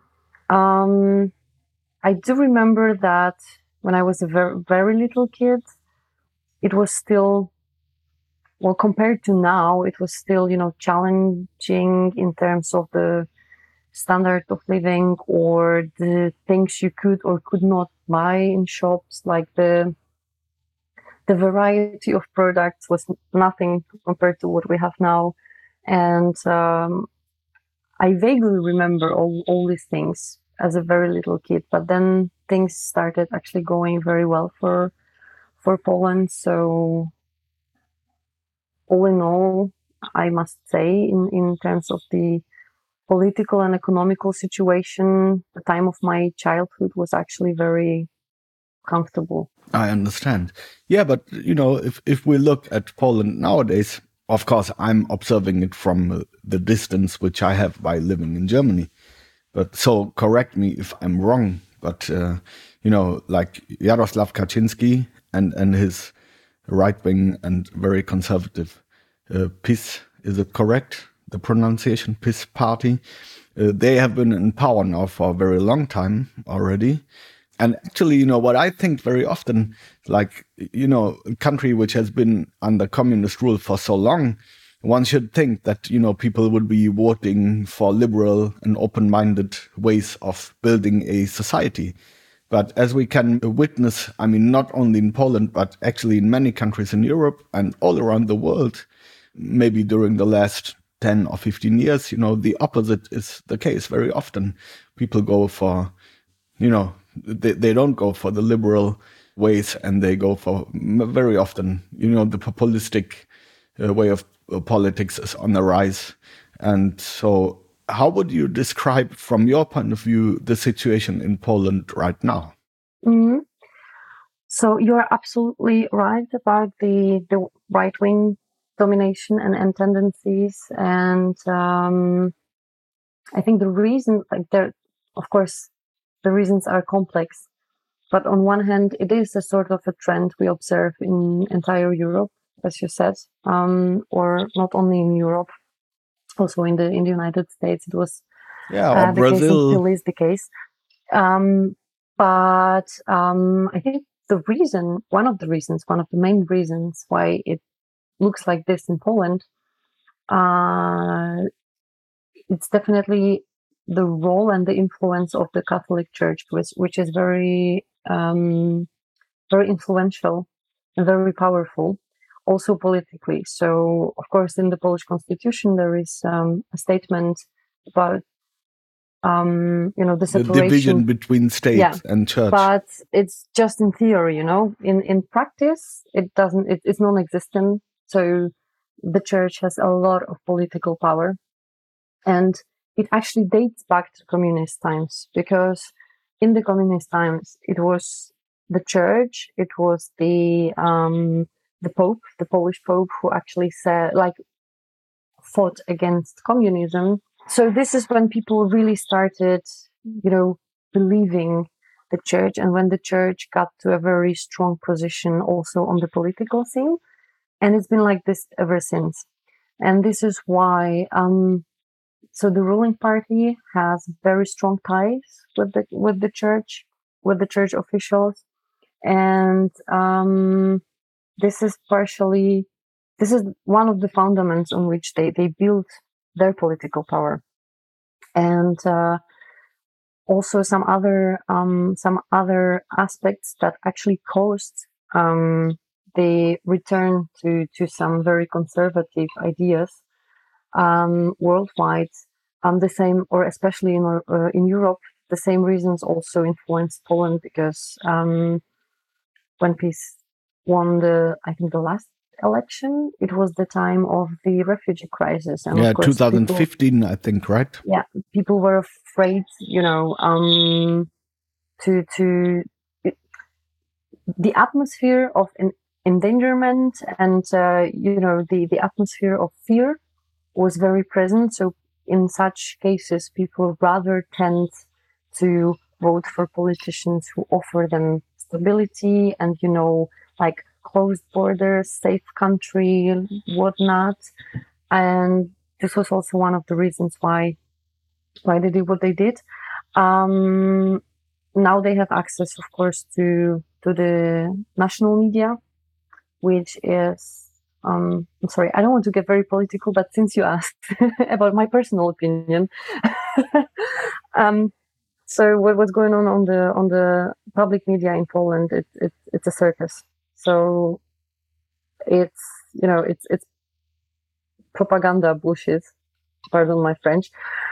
I do remember that when I was a very, very little kid, it was still, well, compared to now, it was still, challenging in terms of the standard of living or the things you could or could not buy in shops. Like the variety of products was nothing compared to what we have now. And I vaguely remember all these things as a very little kid, but then things started actually going very well for Poland. So all in all, I must say, in terms of the political and economical situation, the time of my childhood was actually very comfortable. I understand. Yeah, but if we look at Poland nowadays, of course, I'm observing it from the distance which I have by living in Germany. But so correct me if I'm wrong. But like Jaroslaw Kaczynski and his right-wing and very conservative PiS, is it correct? The pronunciation, PiS party. They have been in power now for a very long time already. And actually, what I think very often, like, a country which has been under communist rule for so long, one should think that, people would be voting for liberal and open-minded ways of building a society. But as we can witness, I mean, not only in Poland, but actually in many countries in Europe and all around the world, maybe during the last 10 or 15 years, the opposite is the case. Very often people go for, they don't go for the liberal ways, and they go for very often, the populistic way of politics is on the rise. And so how would you describe, from your point of view, the situation in Poland right now? Mm-hmm. So you're absolutely right about the right-wing domination and tendencies. And I think the reason, of course, the reasons are complex. But on one hand, it is a sort of a trend we observe in entire Europe, as you said, or not only in Europe, also in the United States. It was or the Brazil. case and still is the case. But I think one of the main reasons why it looks like this in Poland, it's definitely the role and the influence of the Catholic Church, which is very, very influential and very powerful, also politically. So, of course, in the Polish constitution, there is a statement about, the separation. The division between state and church. But it's just in theory, in practice, it's non-existent. So the church has a lot of political power. And it actually dates back to communist times, because in the communist times, it was the church, it was the Pope, the Polish Pope, who actually fought against communism. So this is when people really started, believing the church, and when the church got to a very strong position also on the political scene. And it's been like this ever since. And this is why, so the ruling party has very strong ties with the church, with the church officials. And this is one of the fundaments on which they build their political power. and also some other aspects that actually caused the return to some very conservative ideas worldwide. The same, or especially in Europe, the same reasons also influenced Poland, because when peace won I think the last election, it was the time of the refugee crisis, and yeah, of course, 2015, I think, right? Yeah, people were afraid, to the atmosphere of endangerment, and the atmosphere of fear was very present. So in such cases, people rather tend to vote for politicians who offer them stability and, like closed borders, safe country, whatnot. And this was also one of the reasons why they did what they did. Now they have access, of course, to the national media, which is, I'm sorry, I don't want to get very political, but since you asked about my personal opinion, so what's going on the public media in Poland? It's a circus. So it's propaganda bullshit. Pardon my French.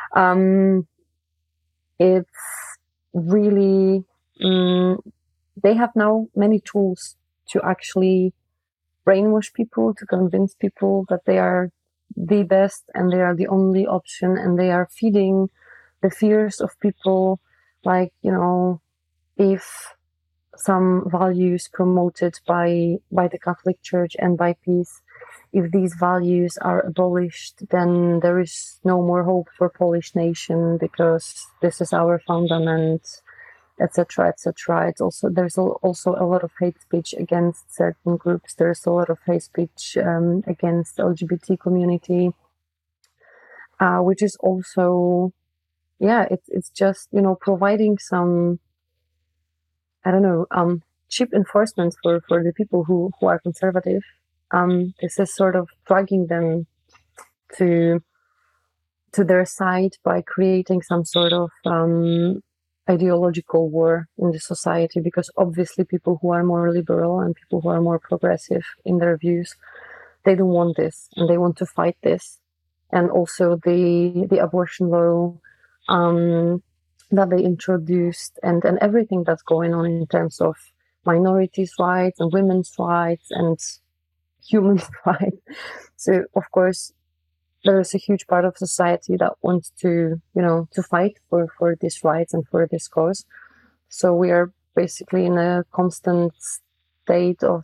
It's really they have now many tools to actually brainwash people, to convince people that they are the best and they are the only option, and they are feeding the fears of people, like, if some values promoted by the Catholic Church and by peace, if these values are abolished, then there is no more hope for Polish nation, because this is our fundament, etc., etc. There's also a lot of hate speech against certain groups. There's a lot of hate speech against the LGBT community, which is also, it's just providing some, I don't know, cheap enforcement for the people who are conservative. This is sort of dragging them to their side by creating some sort of ideological war in the society, because obviously people who are more liberal and people who are more progressive in their views, they don't want this, and they want to fight this. And also the abortion law that they introduced, and everything that's going on in terms of minorities' rights and women's rights and human rights. So of course there is a huge part of society that wants to fight for these rights and for this cause. So we are basically in a constant state of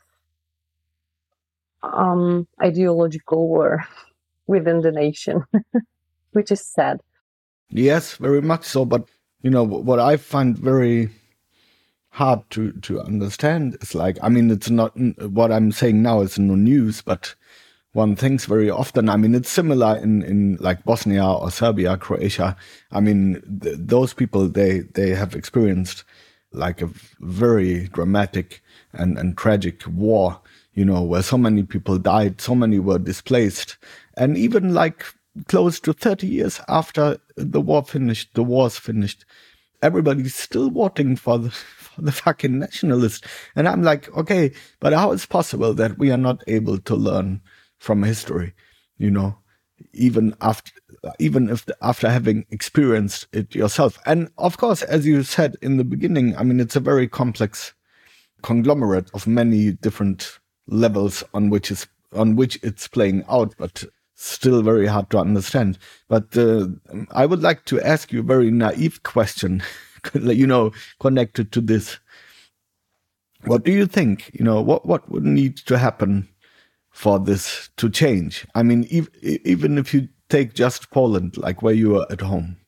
ideological war within the nation, which is sad. Yes, very much so. But what I find very hard to understand is, like, I mean, it's not what I'm saying now is no news, but one thinks very often, I mean, it's similar in like Bosnia or Serbia, Croatia. I mean, those people, they have experienced like a very dramatic and tragic war, where so many people died, so many were displaced. And even like close to 30 years after the war's finished, everybody's still voting for the fucking nationalists. And I'm like, okay, but how is it possible that we are not able to learn from history, even after having experienced it yourself? And of course, as you said in the beginning, I mean, it's a very complex conglomerate of many different levels on which it's playing out, but still very hard to understand. But I would like to ask you a very naive question, connected to this. What do you think? What would need to happen for this to change? I mean, even if you take just Poland, like where you are at home.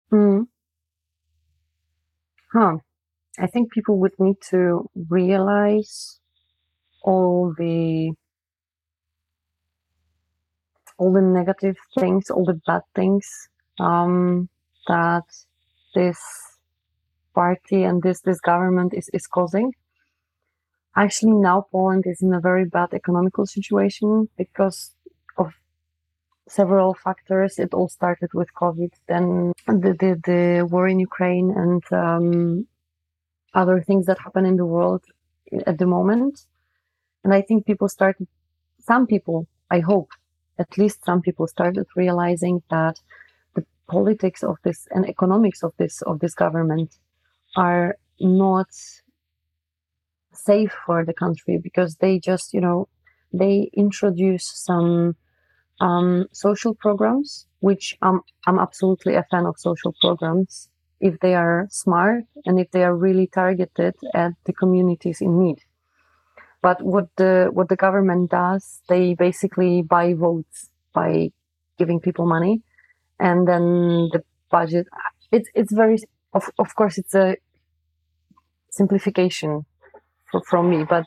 I think people would need to realize all the negative things, all the bad things that this party and this government is causing. Actually, now Poland is in a very bad economical situation because of several factors. It all started with COVID, then the war in Ukraine, and other things that happen in the world at the moment. And I think some people, I hope, at least some people started realizing that the politics of this and economics of this government are not safe for the country, because they just, they introduce some social programs, which I'm absolutely a fan of social programs if they are smart and if they are really targeted at the communities in need. But what the government does, they basically buy votes by giving people money, and then the budget. It's very, of course, it's a simplification from me, but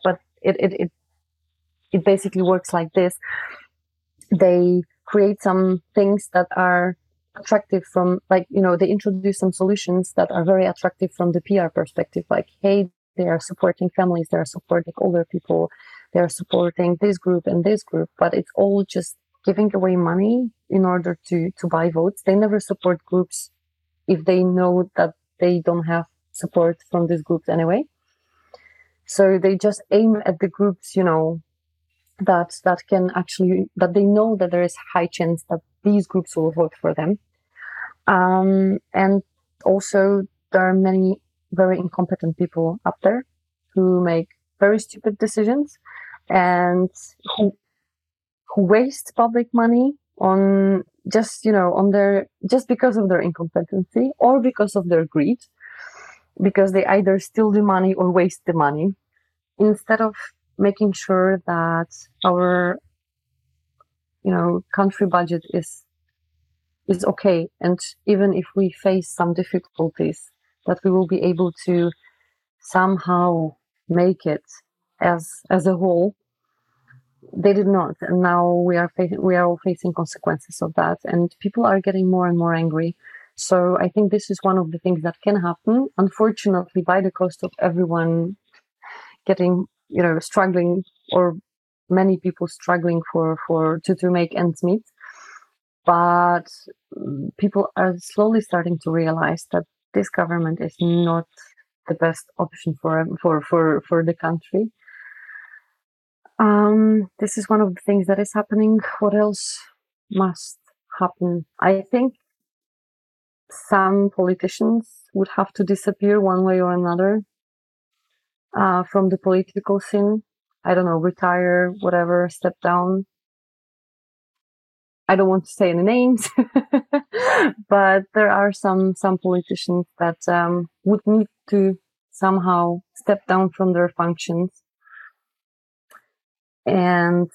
it basically works like this. They create some things that are attractive from, like, they introduce some solutions that are very attractive from the PR perspective, like, hey, they are supporting families, they are supporting older people, they are supporting this group and this group, but it's all just giving away money in order to buy votes. They never support groups if they know that they don't have support from these groups anyway. So they just aim at the groups, that can actually, that they know that there is high chance that these groups will vote for them. And also there are many very incompetent people up there who make very stupid decisions and who waste public money on just, just because of their incompetency or because of their greed, because they either steal the money or waste the money, instead of making sure that our, country budget is okay. And even if we face some difficulties, that we will be able to somehow make it as a whole. They did not, and now we are all facing consequences of that, and people are getting more and more angry. So I think this is one of the things that can happen, unfortunately, by the cost of everyone getting, struggling, or many people struggling to make ends meet. But people are slowly starting to realize that this government is not the best option for the country. This is one of the things that is happening. What else must happen? I think some politicians would have to disappear one way or another from the political scene. I don't know, retire, whatever, step down. I don't want to say any names, but there are some politicians that would need to somehow step down from their functions. And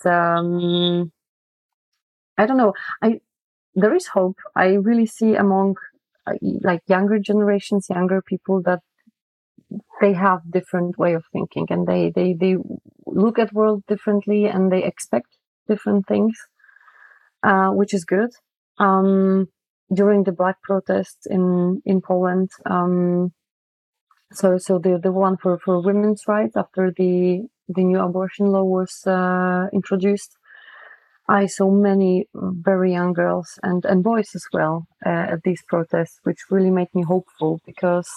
I don't know. There is hope. I really see among like younger generations, younger people, that they have different way of thinking, and they look at world differently, and they expect different things, which is good. During the Black protests in Poland, so the one for women's rights after the new abortion law was introduced, I saw many very young girls and boys as well at these protests, which really made me hopeful, because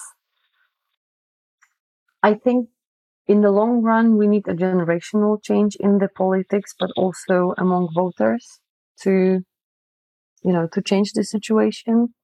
I think in the long run we need a generational change in the politics, but also among voters to change the situation.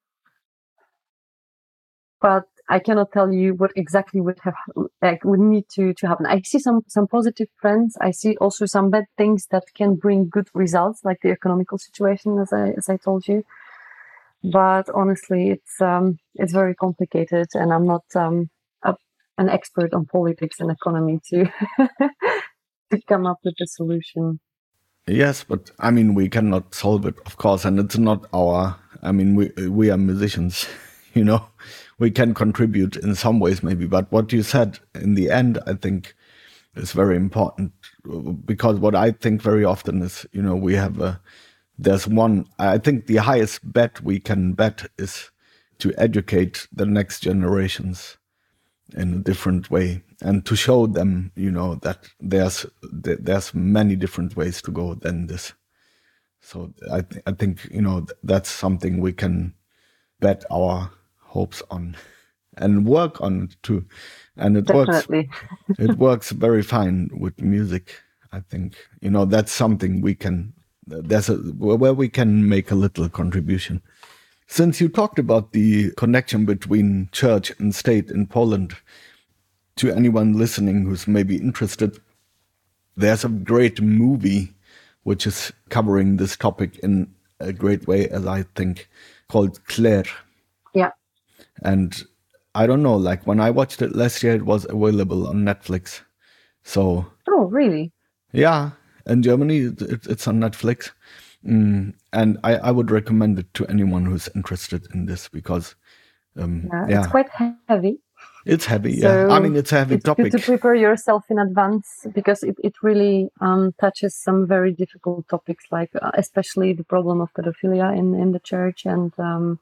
But I cannot tell you what exactly would need to happen. I see some positive trends. I see also some bad things that can bring good results, like the economical situation, as I told you. But honestly, it's very complicated, and I'm not an expert on politics and economy to to come up with a solution. Yes, but I mean, we cannot solve it, of course, and it's not our. I mean, we are musicians, We can contribute in some ways, maybe. But what you said in the end, I think, is very important, because what I think very often is, we have there's one. I think the highest bet we can bet is to educate the next generations in a different way, and to show them, that there's many different ways to go than this. So I think, that's something we can bet our hopes on and work on too. And Definitely. it works very fine with music. I think, that's something where we can make a little contribution. Since you talked about the connection between church and state in Poland, to anyone listening who's maybe interested, there's a great movie which is covering this topic in a great way, as I think, called Claire. Yeah. And I don't know, like when I watched it last year, it was available on Netflix. So. Oh, really? Yeah. In Germany, it's on Netflix. And I would recommend it to anyone who's interested in this because, it's quite heavy. It's heavy, so yeah. I mean, it's a heavy topic. It's good to prepare yourself in advance because it really touches some very difficult topics, like especially the problem of pedophilia in the church and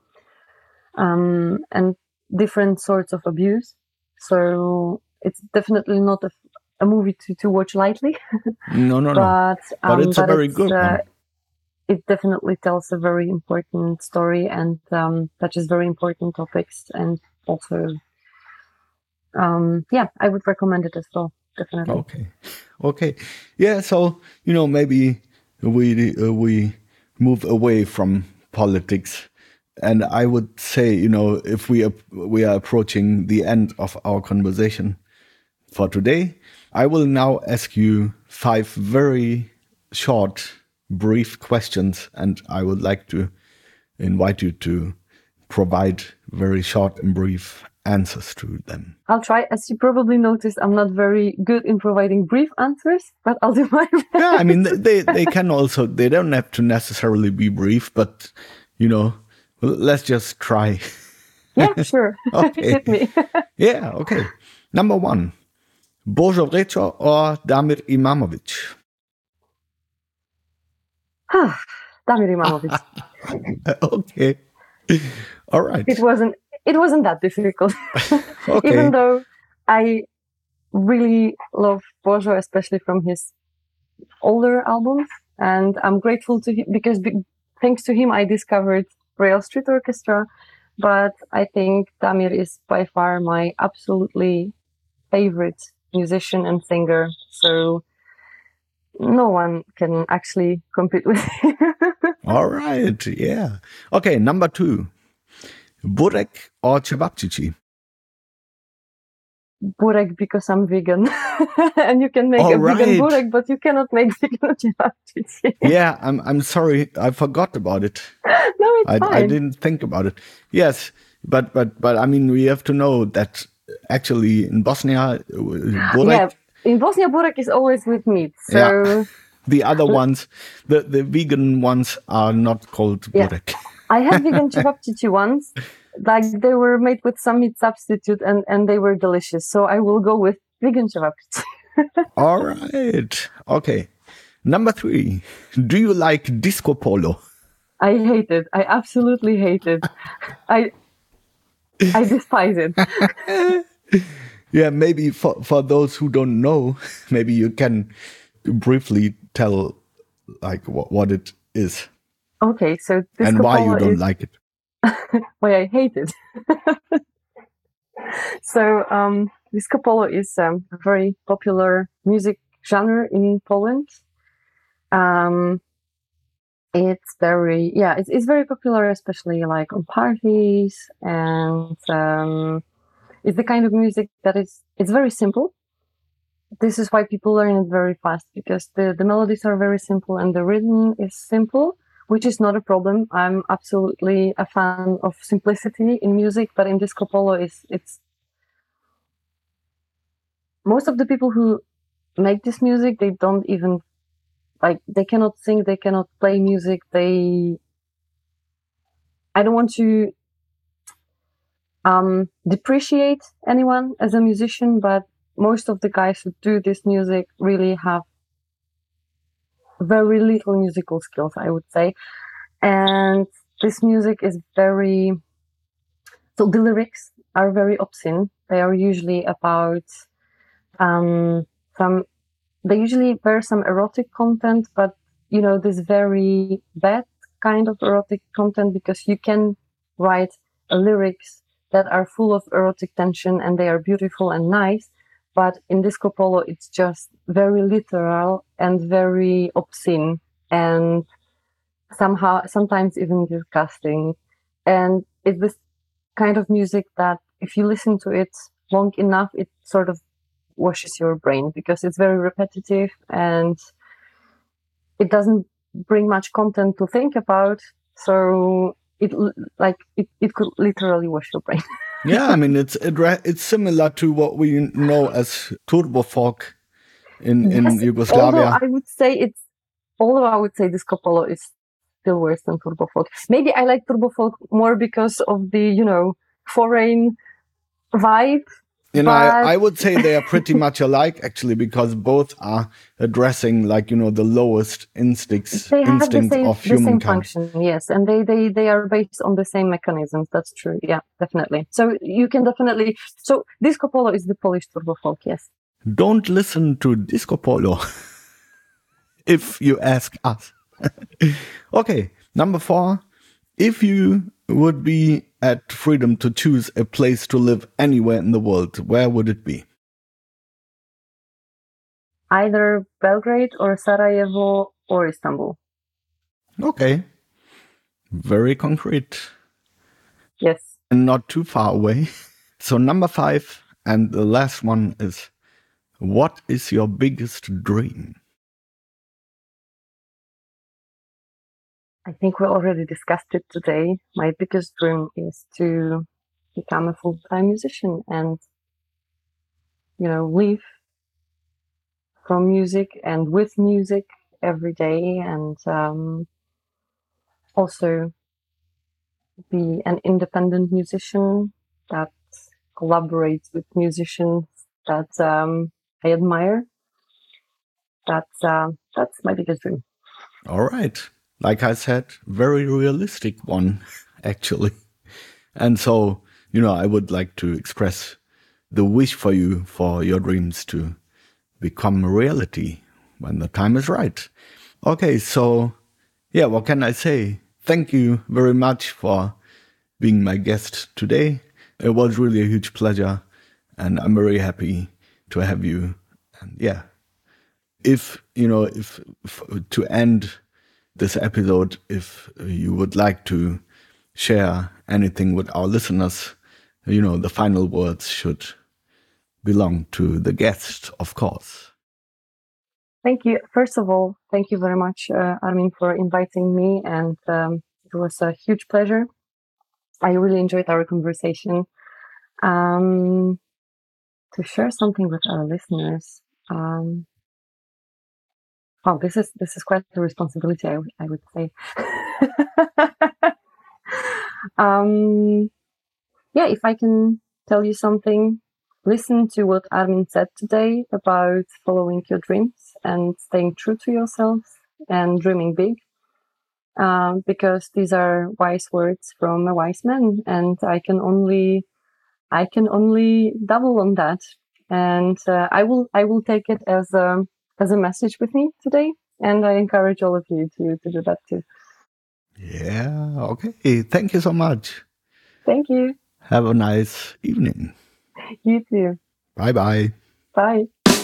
different sorts of abuse. So it's definitely not a movie to watch lightly. No. But it's a very good one. It definitely tells a very important story and touches very important topics, and also, I would recommend it as well, definitely. Okay. Yeah, so, maybe we move away from politics. And I would say, if we are approaching the end of our conversation for today, I will now ask you 5 very short, brief questions, and I would like to invite you to provide very short and brief answers to them. I'll try. As you probably noticed, I'm not very good in providing brief answers, but I'll do my best. Yeah, I mean, they can also, they don't have to necessarily be brief, but, let's just try. Yeah, sure. Okay. Hit me. Yeah, okay. Number 1, Božo Vrečo or Damir Imamovic? Damir Imamovic. Okay. All right. It wasn't that difficult. Okay. Even though I really love Božo, especially from his older albums, and I'm grateful to him because thanks to him I discovered Royal Street Orchestra. But I think Damir is by far my absolutely favorite musician and singer. So no one can actually compete with him. All right. Yeah. Okay. Number 2, Burek or Cevapcici? Burek, because I'm vegan. And you can make a vegan Burek, but you cannot make vegan Cevapcici. Yeah, I'm sorry. I forgot about it. No, it's fine. I didn't think about it. Yes, but I mean, we have to know that actually in Bosnia, Burek... Yeah, in Bosnia, Burek is always with meat. So... Yeah. The other ones, the vegan ones are not called Burek. Yeah. I had vegan Cevapcici once. Like they were made with some meat substitute and they were delicious. So I will go with vegan Cevapcici. All right. Okay. Number 3, do you like disco polo? I hate it. I absolutely hate it. I despise it. Yeah, maybe for those who don't know, maybe you can briefly tell like what it is. Okay, so disco and why polo you don't like it. Why I hate it. So disco polo is a very popular music genre in Poland. It's very it's very popular, especially like on parties, and it's the kind of music that it's very simple. This is why people learn it very fast, because the melodies are very simple and the rhythm is simple, which is not a problem. I'm absolutely a fan of simplicity in music, but in disco polo, it's most of the people who make this music, they don't even they cannot sing, they cannot play music. I don't want to depreciate anyone as a musician, but most of the guys who do this music really have very little musical skills, I would say. And this music is so the lyrics are very obscene. They are usually about they usually bear some erotic content, but this very bad kind of erotic content, because you can write lyrics that are full of erotic tension and they are beautiful and nice. But in Disco Polo, it's just very literal and very obscene and sometimes even disgusting. And it's this kind of music that if you listen to it long enough, it sort of washes your brain, because it's very repetitive and it doesn't bring much content to think about. So it could literally wash your brain. Yeah, I mean, it's similar to what we know as turbo folk in Yugoslavia. Although I would say Disco Polo is still worse than turbo folk. Maybe I like turbo folk more because of the, foreign vibe. I would say they are pretty much alike, actually, because both are addressing, the lowest instincts of humankind. The same function, yes, and they are based on the same mechanisms. That's true, yeah, definitely. So you can definitely. So Disco Polo is the Polish turbo folk, yes. Don't listen to Disco Polo, if you ask us. Okay, number 4. If you would be at freedom to choose a place to live anywhere in the world, where would it be? Either Belgrade or Sarajevo or Istanbul. Okay. Very concrete. Yes. And not too far away. So number 5, and the last one is, what is your biggest dream? I think we already discussed it today. My biggest dream is to become a full-time musician and, live from music and with music every day, and also be an independent musician that collaborates with musicians that I admire. That's my biggest dream. All right. Like I said, very realistic one, actually. And so, I would like to express the wish for you, for your dreams to become reality when the time is right. Okay, so, yeah, what can I say? Thank you very much for being my guest today. It was really a huge pleasure, and I'm very happy to have you. And yeah, if to end this episode, if you would like to share anything with our listeners, the final words should belong to the guest, of course. Thank you. First of all, thank you very much, Armin, for inviting me, and it was a huge pleasure. I really enjoyed our conversation. To share something with our listeners. Wow, this is quite a responsibility, I would say. If I can tell you something, listen to what Armin said today about following your dreams and staying true to yourself and dreaming big, because these are wise words from a wise man, and I can only double on that, and I will take it as a message with me today, and I encourage all of you to do that too. Yeah, okay. Thank you so much. Thank you. Have a nice evening. You too. Bye-bye. Bye.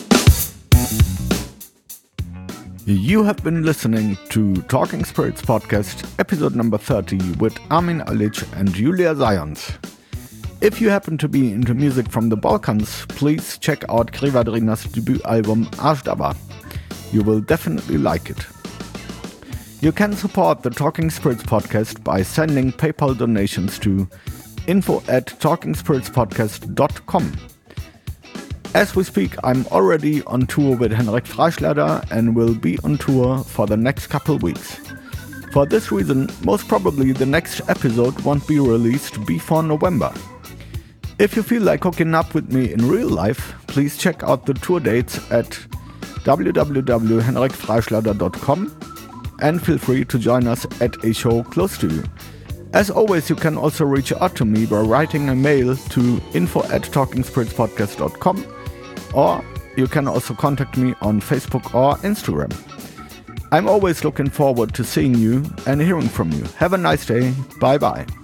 You have been listening to Talking Spirits Podcast, episode number 30, with Armin Alic and Julia Zajons. If you happen to be into music from the Balkans, please check out Krivadrina's debut album Ajdava. You will definitely like it. You can support the Talking Spirits Podcast by sending PayPal donations to info@talkingspiritspodcast.com. As we speak, I'm already on tour with Henrik Freischlader and will be on tour for the next couple weeks. For this reason, most probably the next episode won't be released before November. If you feel like hooking up with me in real life, please check out the tour dates at www.henrikfreischlader.com and feel free to join us at a show close to you. As always, you can also reach out to me by writing a mail to info@talkingspiritspodcast.com, or you can also contact me on Facebook or Instagram. I'm always looking forward to seeing you and hearing from you. Have a nice day. Bye bye.